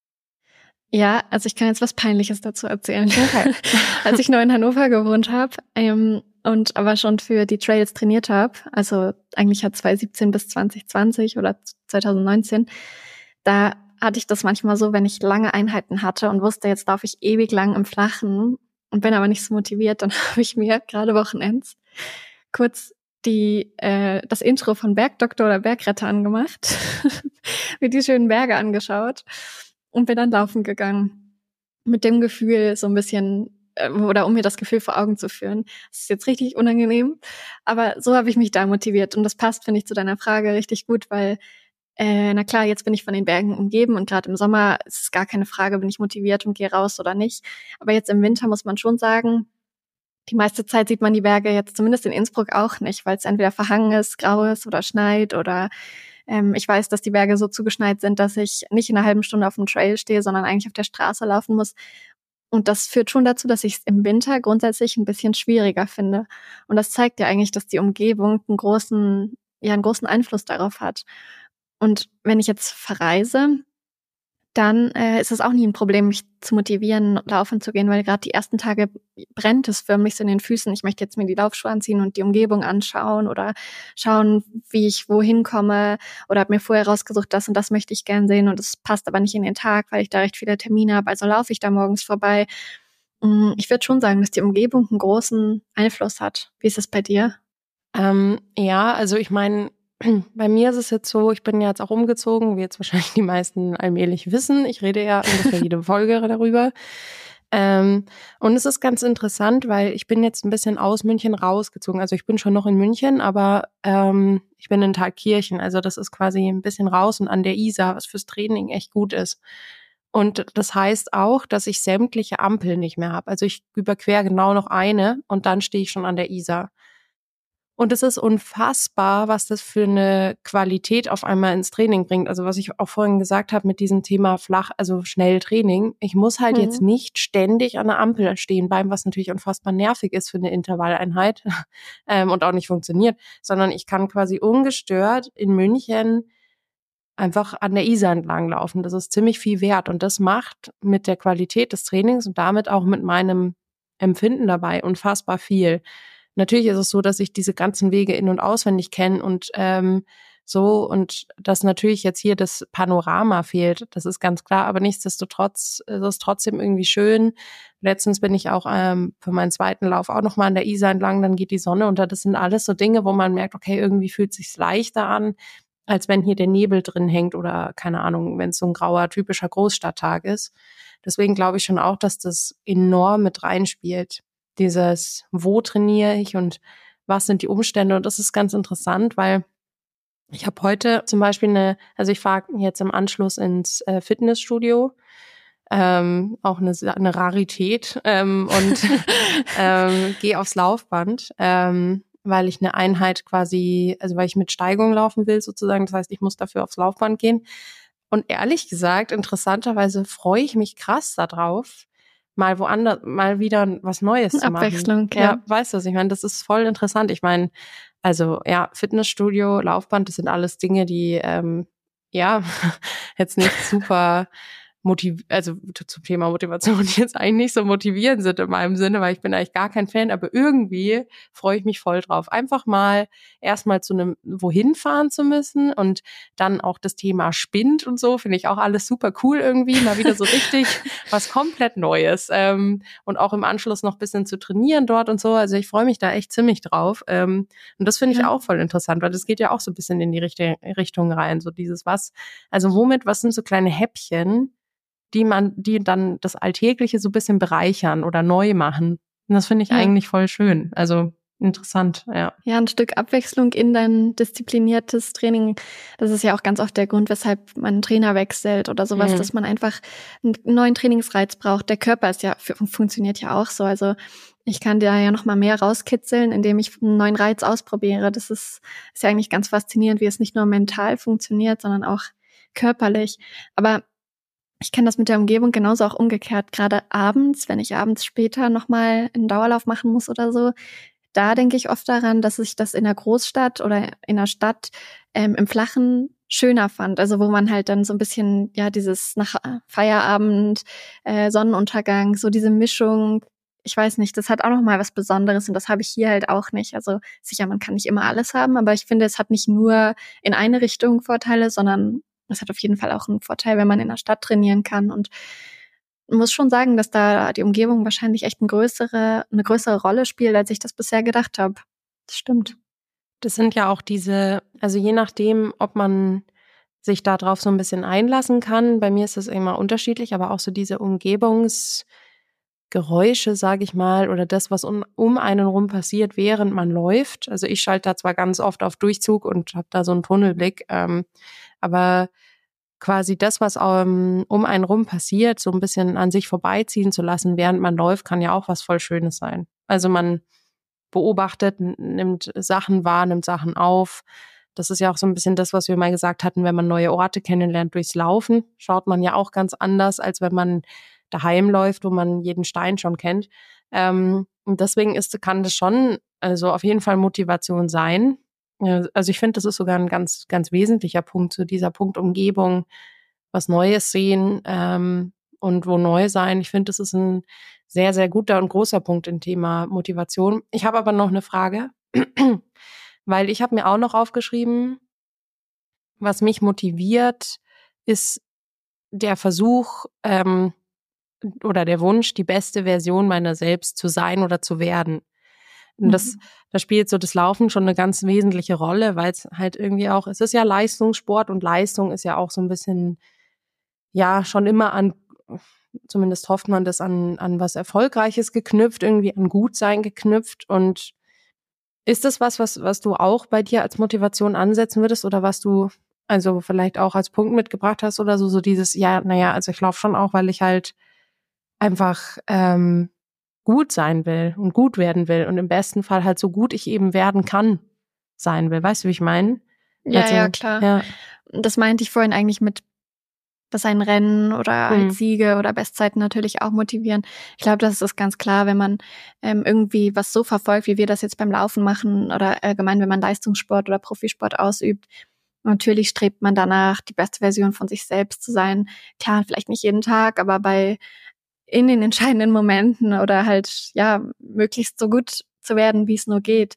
[SPEAKER 3] Ja, also ich kann jetzt was Peinliches dazu erzählen. Okay. Als ich noch in Hannover gewohnt habe und aber schon für die Trails trainiert habe, also eigentlich hat 2017 bis 2020 oder 2019, da hatte ich das manchmal so, wenn ich lange Einheiten hatte und wusste, jetzt laufe ich ewig lang im Flachen und bin aber nicht so motiviert, dann habe ich mir gerade Wochenends kurz das Intro von Bergdoktor oder Bergretter angemacht, mir die schönen Berge angeschaut und bin dann laufen gegangen. Mit dem Gefühl so ein bisschen, oder um mir das Gefühl vor Augen zu führen. Das ist jetzt richtig unangenehm, aber so habe ich mich da motiviert. Und das passt, finde ich, zu deiner Frage richtig gut, weil, na klar, jetzt bin ich von den Bergen umgeben und gerade im Sommer ist es gar keine Frage, bin ich motiviert und gehe raus oder nicht. Aber jetzt im Winter muss man schon sagen, die meiste Zeit sieht man die Berge jetzt zumindest in Innsbruck auch nicht, weil es entweder verhangen ist, grau ist oder schneit, oder ich weiß, dass die Berge so zugeschneit sind, dass ich nicht in einer halben Stunde auf dem Trail stehe, sondern eigentlich auf der Straße laufen muss. Und das führt schon dazu, dass ich es im Winter grundsätzlich ein bisschen schwieriger finde. Und das zeigt ja eigentlich, dass die Umgebung einen großen Einfluss darauf hat. Und wenn ich jetzt verreise, dann ist es auch nie ein Problem, mich zu motivieren, laufen zu gehen, weil gerade die ersten Tage brennt es förmlich so in den Füßen. Ich möchte jetzt mir die Laufschuhe anziehen und die Umgebung anschauen oder schauen, wie ich wohin komme, oder habe mir vorher rausgesucht, das und das möchte ich gern sehen und es passt aber nicht in den Tag, weil ich da recht viele Termine habe, also laufe ich da morgens vorbei. Ich würde schon sagen, dass die Umgebung einen großen Einfluss hat. Wie ist es bei dir?
[SPEAKER 2] Ja, also ich meine, bei mir ist es jetzt so, ich bin jetzt auch umgezogen, wie jetzt wahrscheinlich die meisten allmählich wissen. Ich rede ja ungefähr jede Folge darüber. Und es ist ganz interessant, weil ich bin jetzt ein bisschen aus München rausgezogen. Also ich bin schon noch in München, aber ich bin in Thalkirchen. Also das ist quasi ein bisschen raus und an der Isar, was fürs Training echt gut ist. Und das heißt auch, dass ich sämtliche Ampeln nicht mehr habe. Also ich überquere genau noch eine und dann stehe ich schon an der Isar. Und es ist unfassbar, was das für eine Qualität auf einmal ins Training bringt. Also was ich auch vorhin gesagt habe mit diesem Thema also schnell Training. Ich muss halt jetzt nicht ständig an der Ampel stehen bleiben, was natürlich unfassbar nervig ist für eine Intervalleinheit und auch nicht funktioniert, sondern ich kann quasi ungestört in München einfach an der Isar entlang laufen. Das ist ziemlich viel wert und das macht mit der Qualität des Trainings und damit auch mit meinem Empfinden dabei unfassbar viel. Natürlich ist es so, dass ich diese ganzen Wege in- und auswendig kenne und und dass natürlich jetzt hier das Panorama fehlt, das ist ganz klar, aber nichtsdestotrotz ist es trotzdem irgendwie schön. Letztens bin ich auch für meinen zweiten Lauf auch nochmal an der Isar entlang, dann geht die Sonne unter. Das sind alles so Dinge, wo man merkt, okay, irgendwie fühlt es sich leichter an, als wenn hier der Nebel drin hängt oder keine Ahnung, wenn es so ein grauer, typischer Großstadttag ist. Deswegen glaube ich schon auch, dass das enorm mit reinspielt. Dieses, wo trainiere ich und was sind die Umstände? Und das ist ganz interessant, weil ich habe heute zum Beispiel also ich fahre jetzt im Anschluss ins Fitnessstudio, auch eine Rarität und gehe aufs Laufband, weil ich eine Einheit quasi, also weil ich mit Steigung laufen will sozusagen, das heißt, ich muss dafür aufs Laufband gehen. Und ehrlich gesagt, interessanterweise freue ich mich krass darauf, mal woanders, mal wieder was Neues zu machen.
[SPEAKER 3] Abwechslung,
[SPEAKER 2] ja. Weißt du, was ich meine? Das ist voll interessant. Ich meine, Also ja, Fitnessstudio, Laufband, das sind alles Dinge, die jetzt nicht super also zum Thema Motivation, die jetzt eigentlich nicht so motivierend sind in meinem Sinne, weil ich bin eigentlich gar kein Fan, aber irgendwie freue ich mich voll drauf. Einfach mal erstmal zu einem wohin fahren zu müssen und dann auch das Thema Spind und so, finde ich auch alles super cool irgendwie, mal wieder so richtig was komplett Neues und auch im Anschluss noch ein bisschen zu trainieren dort und so, also ich freue mich da echt ziemlich drauf und das finde ich auch voll interessant, weil das geht ja auch so ein bisschen in die Richtung rein, so dieses was sind so kleine Häppchen, die dann das Alltägliche so ein bisschen bereichern oder neu machen. Und das finde ich eigentlich voll schön. Also interessant, ja.
[SPEAKER 3] Ja, ein Stück Abwechslung in dein diszipliniertes Training. Das ist ja auch ganz oft der Grund, weshalb man einen Trainer wechselt oder sowas, dass man einfach einen neuen Trainingsreiz braucht. Der Körper funktioniert ja auch so. Also ich kann da ja noch mal mehr rauskitzeln, indem ich einen neuen Reiz ausprobiere. Das ist ja eigentlich ganz faszinierend, wie es nicht nur mental funktioniert, sondern auch körperlich. Aber ich kenne das mit der Umgebung genauso auch umgekehrt. Gerade abends, wenn ich abends später nochmal einen Dauerlauf machen muss oder so, da denke ich oft daran, dass ich das in der Großstadt oder in der Stadt im Flachen schöner fand. Also wo man halt dann so ein bisschen, ja, dieses nach Feierabend, Sonnenuntergang, so diese Mischung, ich weiß nicht, das hat auch nochmal was Besonderes und das habe ich hier halt auch nicht. Also sicher, man kann nicht immer alles haben, aber ich finde, es hat nicht nur in eine Richtung Vorteile, sondern es hat auf jeden Fall auch einen Vorteil, wenn man in der Stadt trainieren kann. Und muss schon sagen, dass da die Umgebung wahrscheinlich echt eine größere Rolle spielt, als ich das bisher gedacht habe. Das stimmt.
[SPEAKER 2] Das sind ja auch also je nachdem, ob man sich da drauf so ein bisschen einlassen kann. Bei mir ist das immer unterschiedlich, aber auch so diese Umgebungsgeräusche, sage ich mal, oder das, was um einen rum passiert, während man läuft. Also ich schalte da zwar ganz oft auf Durchzug und habe da so einen Tunnelblick, aber quasi das, was um einen rum passiert, so ein bisschen an sich vorbeiziehen zu lassen, während man läuft, kann ja auch was voll Schönes sein. Also man beobachtet, nimmt Sachen wahr, nimmt Sachen auf. Das ist ja auch so ein bisschen das, was wir mal gesagt hatten, wenn man neue Orte kennenlernt durchs Laufen, schaut man ja auch ganz anders, als wenn man daheim läuft, wo man jeden Stein schon kennt. Und deswegen kann das schon, also auf jeden Fall Motivation sein. Also ich finde, das ist sogar ein ganz, ganz wesentlicher Punkt, so dieser Punkt Umgebung, was Neues sehen und wo neu sein. Ich finde, das ist ein sehr, sehr guter und großer Punkt im Thema Motivation. Ich habe aber noch eine Frage, weil ich habe mir auch noch aufgeschrieben, was mich motiviert, ist der Versuch oder der Wunsch, die beste Version meiner selbst zu sein oder zu werden. Und da spielt so das Laufen schon eine ganz wesentliche Rolle, weil es halt irgendwie auch, es ist ja Leistungssport und Leistung ist ja auch so ein bisschen, ja, schon immer zumindest hofft man das an was Erfolgreiches geknüpft, irgendwie an Gutsein geknüpft. Und ist das was du auch bei dir als Motivation ansetzen würdest oder was du also vielleicht auch als Punkt mitgebracht hast oder so dieses, ja, naja, also ich laufe schon auch, weil ich halt einfach gut sein will und gut werden will und im besten Fall halt so gut ich eben werden kann sein will. Weißt du, wie ich meine?
[SPEAKER 3] Ja,
[SPEAKER 2] also,
[SPEAKER 3] ja, klar.
[SPEAKER 2] Ja.
[SPEAKER 3] Das meinte ich vorhin eigentlich mit, dass ein Rennen oder halt Siege oder Bestzeiten natürlich auch motivieren. Ich glaube, das ist ganz klar, wenn man irgendwie was so verfolgt, wie wir das jetzt beim Laufen machen oder allgemein, wenn man Leistungssport oder Profisport ausübt. Natürlich strebt man danach, die beste Version von sich selbst zu sein. Klar, vielleicht nicht jeden Tag, aber in den entscheidenden Momenten oder halt, ja, möglichst so gut zu werden, wie es nur geht.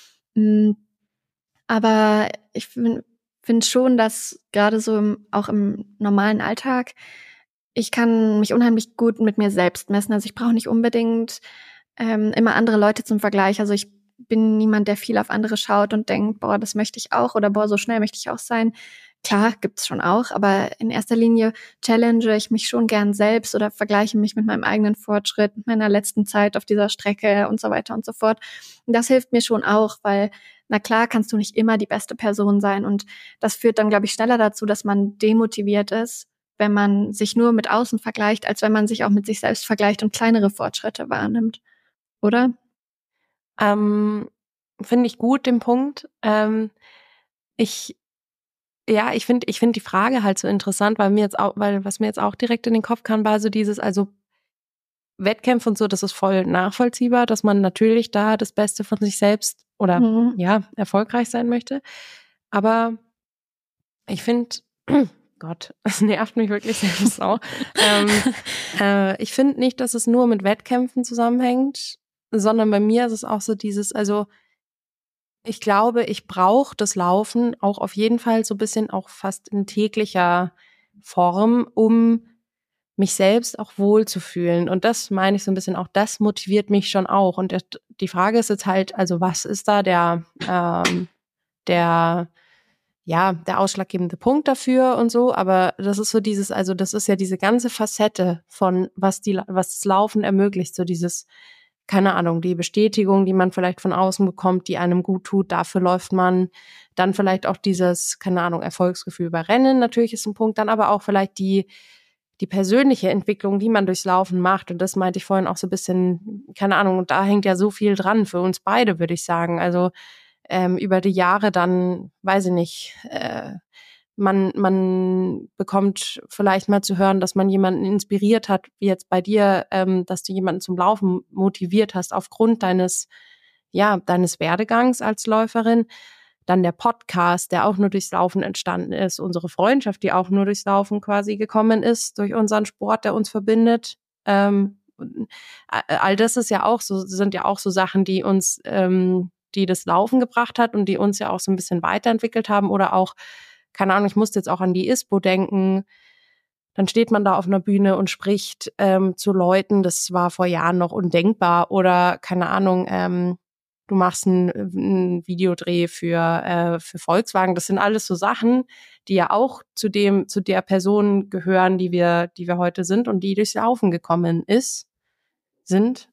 [SPEAKER 3] Aber ich finde schon, dass gerade so auch im normalen Alltag, ich kann mich unheimlich gut mit mir selbst messen. Also ich brauche nicht unbedingt immer andere Leute zum Vergleich. Also ich bin niemand, der viel auf andere schaut und denkt, boah, das möchte ich auch oder boah, so schnell möchte ich auch sein. Klar, gibt's schon auch, aber in erster Linie challenge ich mich schon gern selbst oder vergleiche mich mit meinem eigenen Fortschritt, mit meiner letzten Zeit auf dieser Strecke und so weiter und so fort. Und das hilft mir schon auch, weil, na klar, kannst du nicht immer die beste Person sein und das führt dann, glaube ich, schneller dazu, dass man demotiviert ist, wenn man sich nur mit außen vergleicht, als wenn man sich auch mit sich selbst vergleicht und kleinere Fortschritte wahrnimmt. Oder?
[SPEAKER 2] Finde ich gut, den Punkt. Ich finde die Frage halt so interessant, weil was mir jetzt auch direkt in den Kopf kam, war so dieses, also Wettkämpfe und so, das ist voll nachvollziehbar, dass man natürlich da das Beste von sich selbst oder erfolgreich sein möchte. Aber ich finde, Gott, es nervt mich wirklich selbst auch. Ich finde nicht, dass es nur mit Wettkämpfen zusammenhängt, sondern bei mir ist es auch so dieses, also ich glaube, ich brauche das Laufen auch auf jeden Fall so ein bisschen auch fast in täglicher Form, um mich selbst auch wohlzufühlen. Und das meine ich so ein bisschen auch, das motiviert mich schon auch. Und die Frage ist jetzt halt, also was ist da der ausschlaggebende Punkt dafür und so, aber das ist so dieses, also das ist ja diese ganze Facette von, was das Laufen ermöglicht, so dieses, keine Ahnung, die Bestätigung, die man vielleicht von außen bekommt, die einem gut tut, dafür läuft man, dann vielleicht auch dieses, keine Ahnung, Erfolgsgefühl bei Rennen, natürlich ist ein Punkt, dann aber auch vielleicht die persönliche Entwicklung, die man durchs Laufen macht, und das meinte ich vorhin auch so ein bisschen, keine Ahnung, und da hängt ja so viel dran für uns beide, würde ich sagen, also über die Jahre dann, weiß ich nicht, man bekommt vielleicht mal zu hören, dass man jemanden inspiriert hat, wie jetzt bei dir, dass du jemanden zum Laufen motiviert hast aufgrund deines Werdegangs als Läuferin. Dann der Podcast, der auch nur durchs Laufen entstanden ist, unsere Freundschaft, die auch nur durchs Laufen quasi gekommen ist, durch unseren Sport, der uns verbindet. All das ist ja auch so, sind ja auch so Sachen, die uns die das Laufen gebracht hat und die uns ja auch so ein bisschen weiterentwickelt haben, oder auch, keine Ahnung, ich musste jetzt auch an die ISPO denken, dann steht man da auf einer Bühne und spricht zu Leuten, das war vor Jahren noch undenkbar, oder keine Ahnung, du machst einen Videodreh für Volkswagen, das sind alles so Sachen, die ja auch zu der Person gehören, die wir heute sind und die durchs Laufen gekommen sind.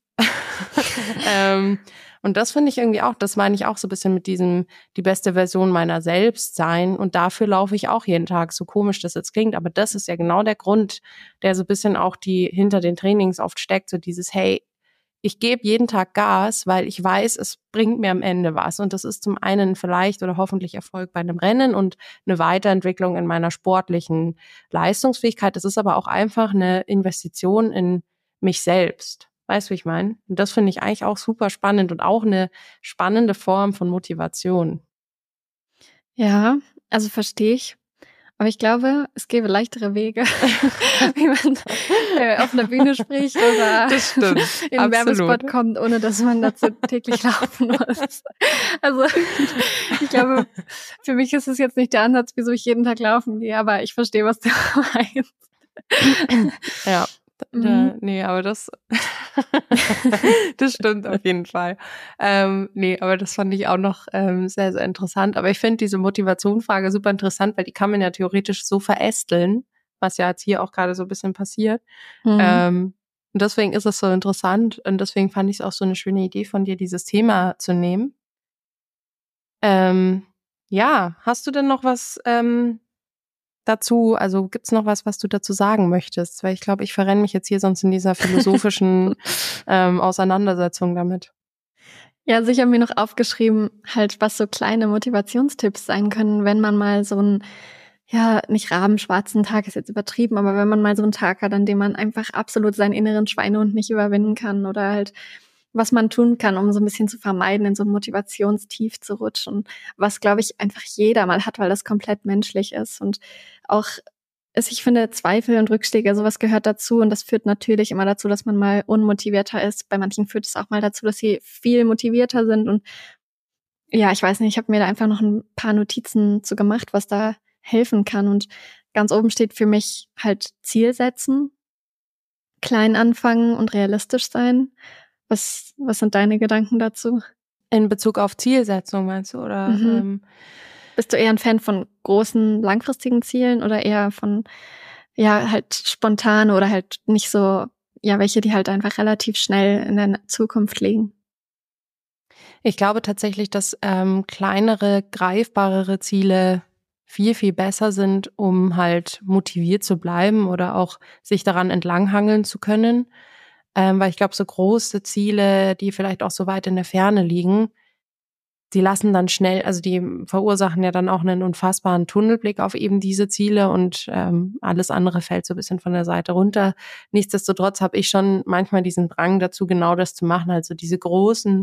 [SPEAKER 2] Und das finde ich irgendwie auch, das meine ich auch so ein bisschen mit diesem, die beste Version meiner selbst sein, und dafür laufe ich auch jeden Tag, so komisch das jetzt klingt, aber das ist ja genau der Grund, der so ein bisschen auch hinter den Trainings oft steckt, so dieses, hey, ich gebe jeden Tag Gas, weil ich weiß, es bringt mir am Ende was, und das ist zum einen vielleicht oder hoffentlich Erfolg bei einem Rennen und eine Weiterentwicklung in meiner sportlichen Leistungsfähigkeit, das ist aber auch einfach eine Investition in mich selbst. Weißt du, wie ich meine? Und das finde ich eigentlich auch super spannend und auch eine spannende Form von Motivation.
[SPEAKER 3] Ja, also verstehe ich. Aber ich glaube, es gäbe leichtere Wege, wie man auf einer Bühne spricht oder in einen Werbespot kommt, ohne dass man dazu täglich laufen muss. Also ich glaube, für mich ist es jetzt nicht der Ansatz, wieso ich jeden Tag laufen gehe, aber ich verstehe, was du meinst.
[SPEAKER 2] Ja. Nee, aber das stimmt auf jeden Fall. Nee, aber das fand ich auch noch sehr, sehr interessant. Aber ich finde diese Motivationsfrage super interessant, weil die kann man ja theoretisch so verästeln, was ja jetzt hier auch gerade so ein bisschen passiert. Und deswegen ist es so interessant, und deswegen fand ich es auch so eine schöne Idee von dir, dieses Thema zu nehmen. Ja, hast du denn noch was dazu, also gibt's noch was du dazu sagen möchtest? Weil ich glaube, ich verrenne mich jetzt hier sonst in dieser philosophischen Auseinandersetzung damit.
[SPEAKER 3] Ja, also ich habe mir noch aufgeschrieben, halt, was so kleine Motivationstipps sein können, wenn man mal so einen, ja, nicht rabenschwarzen Tag ist jetzt übertrieben, aber wenn man mal so einen Tag hat, an dem man einfach absolut seinen inneren Schweinehund nicht überwinden kann, oder halt was man tun kann, um so ein bisschen zu vermeiden, in so ein Motivationstief zu rutschen, was, glaube ich, einfach jeder mal hat, weil das komplett menschlich ist. Und auch ich finde, Zweifel und Rückschläge, sowas gehört dazu, und das führt natürlich immer dazu, dass man mal unmotivierter ist. Bei manchen führt es auch mal dazu, dass sie viel motivierter sind. Und ja, ich weiß nicht, ich habe mir da einfach noch ein paar Notizen zu gemacht, was da helfen kann. Und ganz oben steht für mich halt Ziel setzen, klein anfangen und realistisch sein. Was sind deine Gedanken dazu?
[SPEAKER 2] In Bezug auf Zielsetzung, meinst du? Oder
[SPEAKER 3] bist du eher ein Fan von großen, langfristigen Zielen oder eher von, ja, halt spontan oder halt nicht so, ja, welche, die halt einfach relativ schnell in der Zukunft liegen?
[SPEAKER 2] Ich glaube tatsächlich, dass kleinere, greifbarere Ziele viel, viel besser sind, um halt motiviert zu bleiben oder auch sich daran entlanghangeln zu können. Weil ich glaube, so große Ziele, die vielleicht auch so weit in der Ferne liegen, die lassen dann schnell, also die verursachen ja dann auch einen unfassbaren Tunnelblick auf eben diese Ziele, und alles andere fällt so ein bisschen von der Seite runter. Nichtsdestotrotz habe ich schon manchmal diesen Drang dazu, genau das zu machen, also diese großen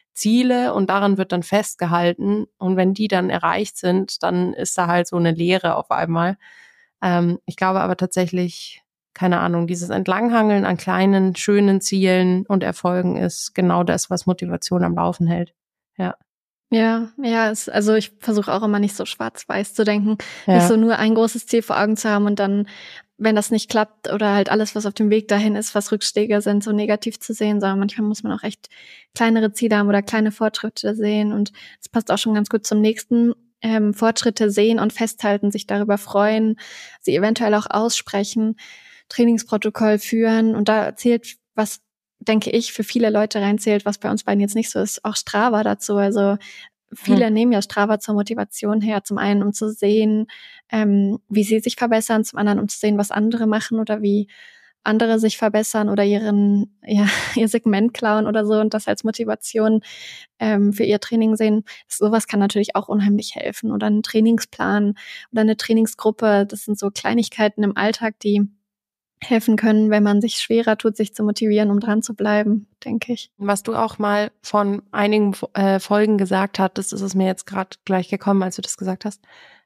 [SPEAKER 2] Ziele und daran wird dann festgehalten. Und wenn die dann erreicht sind, dann ist da halt so eine Leere auf einmal. Ich glaube aber tatsächlich, keine Ahnung, dieses Entlanghangeln an kleinen, schönen Zielen und Erfolgen ist genau das, was Motivation am Laufen hält. Ja.
[SPEAKER 3] Ja, also ich versuche auch immer nicht so schwarz-weiß zu denken,
[SPEAKER 2] Ja.
[SPEAKER 3] nicht so nur ein großes Ziel vor Augen zu haben und dann, wenn das nicht klappt oder halt alles, was auf dem Weg dahin ist, was Rückschläge sind, so negativ zu sehen, sondern manchmal muss man auch echt kleinere Ziele haben oder kleine Fortschritte sehen und das passt auch schon ganz gut zum nächsten. Fortschritte sehen und festhalten, sich darüber freuen, sie eventuell auch aussprechen, Trainingsprotokoll führen und da zählt, was denke ich, für viele Leute reinzählt, was bei uns beiden jetzt nicht so ist, auch Strava dazu. Also viele nehmen ja Strava zur Motivation her. Zum einen, um zu sehen, wie sie sich verbessern, zum anderen, um zu sehen, was andere machen oder wie andere sich verbessern oder ihr Segment klauen oder so und das als Motivation für ihr Training sehen. Sowas kann natürlich auch unheimlich helfen. Oder ein Trainingsplan oder eine Trainingsgruppe. Das sind so Kleinigkeiten im Alltag, die helfen können, wenn man sich schwerer tut, sich zu motivieren, um dran zu bleiben, denke ich.
[SPEAKER 2] Was du auch mal von einigen Folgen gesagt hattest, ist es mir jetzt gerade gleich gekommen, als du das gesagt hast.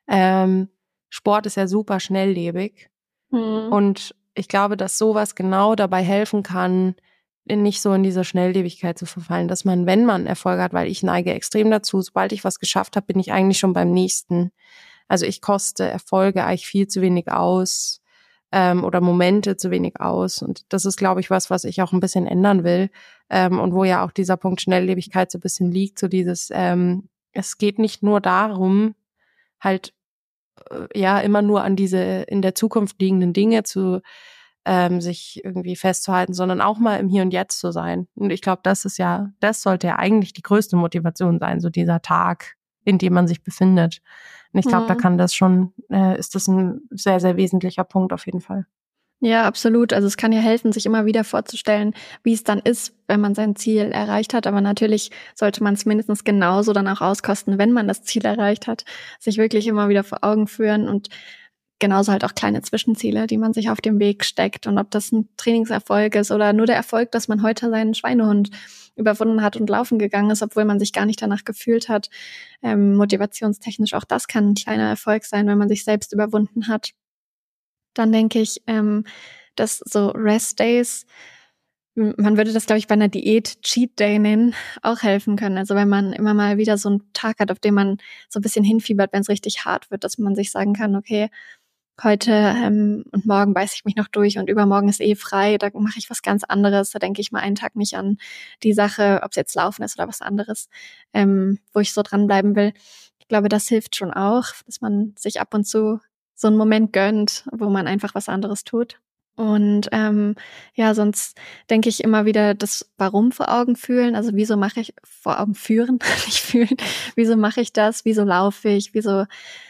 [SPEAKER 2] Sport ist ja super schnelllebig. Und ich glaube, dass sowas genau dabei helfen kann, nicht so in diese Schnelllebigkeit zu verfallen, dass man, wenn man Erfolg hat, weil ich neige extrem dazu, sobald ich was geschafft habe, bin ich eigentlich schon beim nächsten. Also ich koste Erfolge eigentlich viel zu wenig aus oder Momente zu wenig aus. Und das ist, glaube ich, was ich auch ein bisschen ändern will und wo ja auch dieser Punkt Schnelllebigkeit so ein bisschen liegt, so dieses, es geht nicht nur darum, halt immer nur an diese in der Zukunft liegenden Dinge zu sich irgendwie festzuhalten, sondern auch mal im Hier und Jetzt zu sein. Und ich glaube, das sollte ja eigentlich die größte Motivation sein, so dieser Tag, in dem man sich befindet. Und ich glaube, da kann das schon, ist das ein sehr, sehr wesentlicher Punkt auf jeden Fall.
[SPEAKER 3] Ja, absolut. Also es kann ja helfen, sich immer wieder vorzustellen, wie es dann ist, wenn man sein Ziel erreicht hat. Aber natürlich sollte man es mindestens genauso dann auch auskosten, wenn man das Ziel erreicht hat. Sich wirklich immer wieder vor Augen führen und genauso halt auch kleine Zwischenziele, die man sich auf dem Weg steckt. Und ob das ein Trainingserfolg ist oder nur der Erfolg, dass man heute seinen Schweinehund überwunden hat und laufen gegangen ist, obwohl man sich gar nicht danach gefühlt hat. Motivationstechnisch auch das kann ein kleiner Erfolg sein, wenn man sich selbst überwunden hat. Dann denke ich, dass so Rest-Days, man würde das, glaube ich, bei einer Diät Cheat Day nennen, auch helfen können. Also wenn man immer mal wieder so einen Tag hat, auf den man so ein bisschen hinfiebert, wenn es richtig hart wird, dass man sich sagen kann, okay, heute und morgen beiße ich mich noch durch und übermorgen ist frei, da mache ich was ganz anderes. Da denke ich mal einen Tag nicht an die Sache, ob es jetzt Laufen ist oder was anderes, wo ich so dranbleiben will. Ich glaube, das hilft schon auch, dass man sich ab und zu so einen Moment gönnt, wo man einfach was anderes tut. Und sonst denke ich immer wieder das Warum vor Augen fühlen. Also wieso mache ich vor Augen führen, nicht fühlen. Wieso mache ich das? Wieso laufe ich? Wieso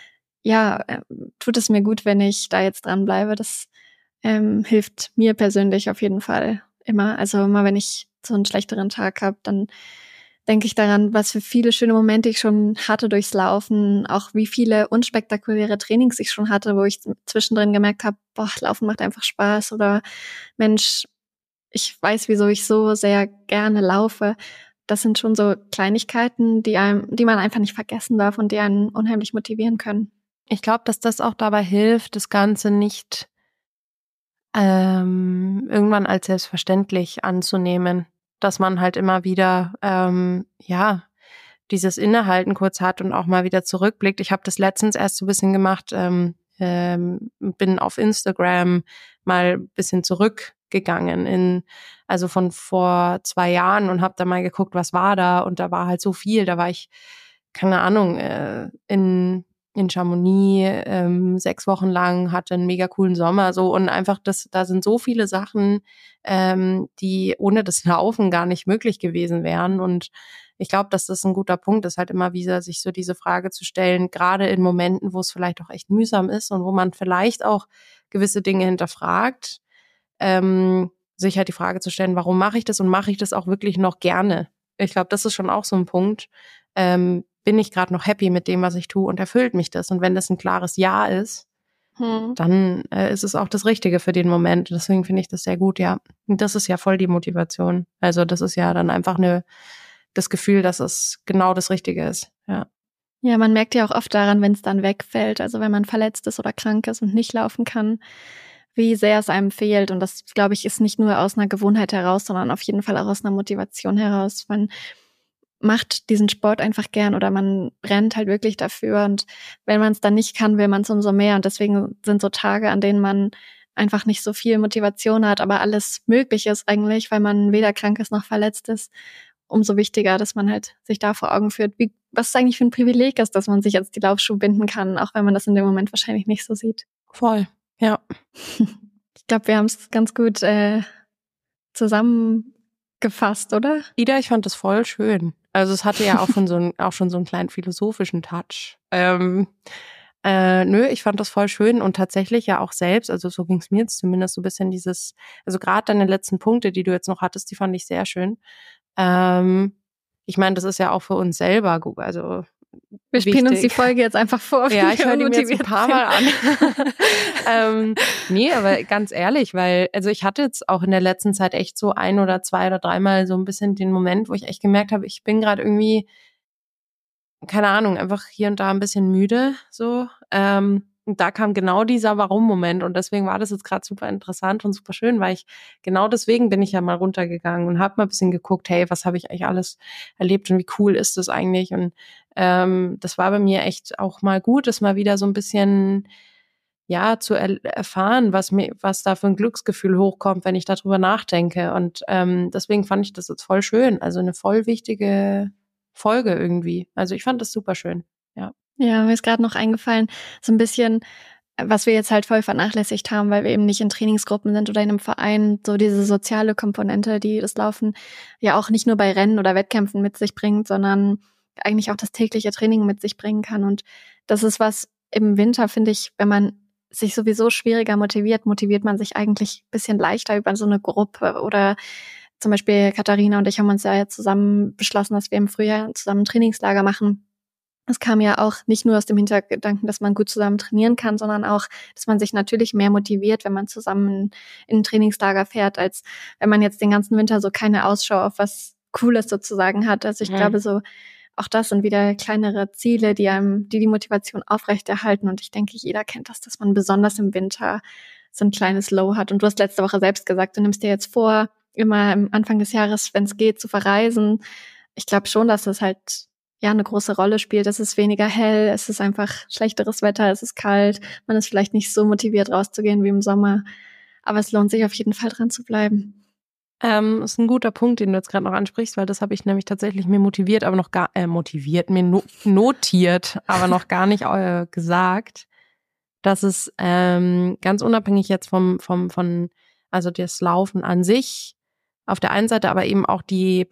[SPEAKER 3] tut es mir gut, wenn ich da jetzt dranbleibe? Das hilft mir persönlich auf jeden Fall immer. Also immer, wenn ich so einen schlechteren Tag habe, dann denke ich daran, was für viele schöne Momente ich schon hatte durchs Laufen, auch wie viele unspektakuläre Trainings ich schon hatte, wo ich zwischendrin gemerkt habe, Laufen macht einfach Spaß oder Mensch, ich weiß, wieso ich so sehr gerne laufe. Das sind schon so Kleinigkeiten, die man einfach nicht vergessen darf und die einen unheimlich motivieren können.
[SPEAKER 2] Ich glaube, dass das auch dabei hilft, das Ganze nicht irgendwann als selbstverständlich anzunehmen, dass man halt immer wieder dieses Innehalten kurz hat und auch mal wieder zurückblickt. Ich habe das letztens erst so ein bisschen gemacht, bin auf Instagram mal ein bisschen zurückgegangen also von vor 2 Jahren und habe da mal geguckt, was war da, und da war halt so viel. Da war ich, keine Ahnung, in Chamonix 6 Wochen lang, hatte einen mega coolen Sommer so, und einfach da sind so viele Sachen, die ohne das Laufen gar nicht möglich gewesen wären. Und ich glaube, dass das ein guter Punkt ist, halt immer wieder sich so diese Frage zu stellen, gerade in Momenten, wo es vielleicht auch echt mühsam ist und wo man vielleicht auch gewisse Dinge hinterfragt, sich halt die Frage zu stellen, warum mache ich das und mache ich das auch wirklich noch gerne? Ich glaube, das ist schon auch so ein Punkt. Bin ich gerade noch happy mit dem, was ich tue, und erfüllt mich das? Und wenn das ein klares Ja ist, dann ist es auch das Richtige für den Moment. Deswegen finde ich das sehr gut, ja. Und das ist ja voll die Motivation. Also das ist ja dann einfach eine das Gefühl, dass es genau das Richtige ist. Ja.
[SPEAKER 3] Ja, man merkt ja auch oft daran, wenn es dann wegfällt, also wenn man verletzt ist oder krank ist und nicht laufen kann, wie sehr es einem fehlt. Und das, glaube ich, ist nicht nur aus einer Gewohnheit heraus, sondern auf jeden Fall auch aus einer Motivation heraus. Man macht diesen Sport einfach gern oder man rennt halt wirklich dafür. Und wenn man es dann nicht kann, will man es umso mehr. Und deswegen sind so Tage, an denen man einfach nicht so viel Motivation hat, aber alles möglich ist eigentlich, weil man weder krank ist noch verletzt ist, umso wichtiger, dass man halt sich da vor Augen führt, was es eigentlich für ein Privileg ist, dass man sich jetzt die Laufschuhe binden kann, auch wenn man das in dem Moment wahrscheinlich nicht so sieht.
[SPEAKER 2] Voll, ja.
[SPEAKER 3] Ich glaube, wir haben es ganz gut zusammengefasst, oder?
[SPEAKER 2] Ida, ich fand das voll schön. Also es hatte ja auch schon so einen kleinen philosophischen Touch. Ich fand das voll schön und tatsächlich ja auch selbst, also so ging es mir jetzt zumindest so ein bisschen also gerade deine letzten Punkte, die du jetzt noch hattest, die fand ich sehr schön. Ich meine, das ist ja auch für uns selber gut, also
[SPEAKER 3] wir spielen uns die Folge jetzt einfach vor.
[SPEAKER 2] Ja, ich höre die mir jetzt ein paar Mal an. Nee, aber ganz ehrlich, weil, also ich hatte jetzt auch in der letzten Zeit echt so 1 oder 2 oder 3 Mal so ein bisschen den Moment, wo ich echt gemerkt habe, ich bin gerade irgendwie, keine Ahnung, einfach hier und da ein bisschen müde, so. Und da kam genau dieser Warum-Moment und deswegen war das jetzt gerade super interessant und super schön, weil genau deswegen bin ich ja mal runtergegangen und habe mal ein bisschen geguckt, hey, was habe ich eigentlich alles erlebt und wie cool ist das eigentlich? Und das war bei mir echt auch mal gut, das mal wieder so ein bisschen zu erfahren, was da für ein Glücksgefühl hochkommt, wenn ich darüber nachdenke. Und deswegen fand ich das jetzt voll schön. Also eine voll wichtige Folge irgendwie. Also ich fand das super schön, ja.
[SPEAKER 3] Ja, mir ist gerade noch eingefallen, so ein bisschen, was wir jetzt halt voll vernachlässigt haben, weil wir eben nicht in Trainingsgruppen sind oder in einem Verein, so diese soziale Komponente, die das Laufen ja auch nicht nur bei Rennen oder Wettkämpfen mit sich bringt, sondern eigentlich auch das tägliche Training mit sich bringen kann. Und das ist was im Winter, finde ich, wenn man sich sowieso schwieriger motiviert man sich eigentlich ein bisschen leichter über so eine Gruppe oder zum Beispiel Katharina und ich haben uns ja jetzt zusammen beschlossen, dass wir im Frühjahr zusammen ein Trainingslager machen. Es kam ja auch nicht nur aus dem Hintergedanken, dass man gut zusammen trainieren kann, sondern auch, dass man sich natürlich mehr motiviert, wenn man zusammen in ein Trainingslager fährt, als wenn man jetzt den ganzen Winter so keine Ausschau auf was Cooles sozusagen hat. Also ich glaube so, auch das sind wieder kleinere Ziele, die Motivation aufrechterhalten. Und ich denke, jeder kennt das, dass man besonders im Winter so ein kleines Low hat. Und du hast letzte Woche selbst gesagt, du nimmst dir jetzt vor, immer am Anfang des Jahres, wenn es geht, zu verreisen. Ich glaube schon, dass das halt eine große Rolle spielt. Es ist weniger hell, es ist einfach schlechteres Wetter, es ist kalt, man ist vielleicht nicht so motiviert rauszugehen wie im Sommer, aber es lohnt sich auf jeden Fall dran zu bleiben.
[SPEAKER 2] Ist ein guter Punkt, den du jetzt gerade noch ansprichst, weil das habe ich nämlich tatsächlich mir notiert, aber noch gar nicht gesagt, dass es ganz unabhängig jetzt von also das Laufen an sich auf der einen Seite, aber eben auch die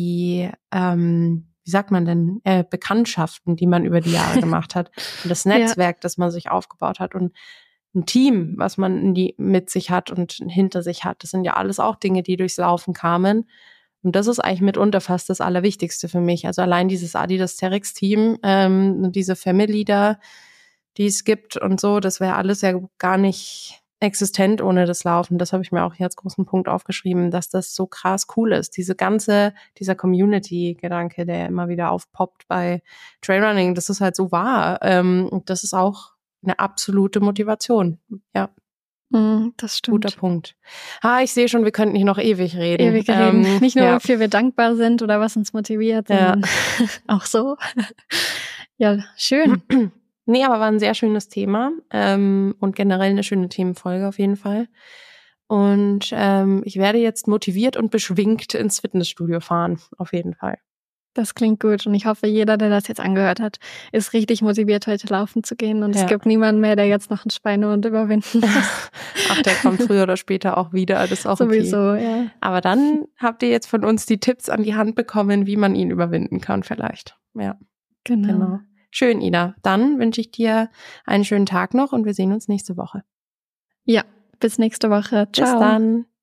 [SPEAKER 2] wie sagt man denn, Bekanntschaften, die man über die Jahre gemacht hat und das Netzwerk, das man sich aufgebaut hat und ein Team, was man mit sich hat und hinter sich hat. Das sind ja alles auch Dinge, die durchs Laufen kamen. Und das ist eigentlich mitunter fast das Allerwichtigste für mich. Also allein dieses Adidas Terex-Team, diese Family da, die es gibt und so, das wäre alles ja gar nicht existent ohne das Laufen. Das habe ich mir auch hier als großen Punkt aufgeschrieben, dass das so krass cool ist. Dieser Community-Gedanke, der immer wieder aufpoppt bei Trailrunning, das ist halt so wahr. Und das ist auch eine absolute Motivation. Ja.
[SPEAKER 3] Das stimmt.
[SPEAKER 2] Guter Punkt. Ich sehe schon, wir könnten hier noch ewig reden.
[SPEAKER 3] Nicht nur, wofür wir dankbar sind oder was uns motiviert, sondern auch so. Ja, schön.
[SPEAKER 2] Nee, aber war ein sehr schönes Thema und generell eine schöne Themenfolge auf jeden Fall. Und ich werde jetzt motiviert und beschwingt ins Fitnessstudio fahren, auf jeden Fall.
[SPEAKER 3] Das klingt gut und ich hoffe, jeder, der das jetzt angehört hat, ist richtig motiviert, heute laufen zu gehen und es gibt niemanden mehr, der jetzt noch einen Schweinehund überwinden muss.
[SPEAKER 2] Ach, der kommt früher oder später auch wieder, das ist auch
[SPEAKER 3] sowieso,
[SPEAKER 2] okay. Ja. Aber dann habt ihr jetzt von uns die Tipps an die Hand bekommen, wie man ihn überwinden kann vielleicht. Ja, genau. Schön, Ida. Dann wünsche ich dir einen schönen Tag noch und wir sehen uns nächste Woche.
[SPEAKER 3] Ja, bis nächste Woche. Ciao.
[SPEAKER 2] Bis dann.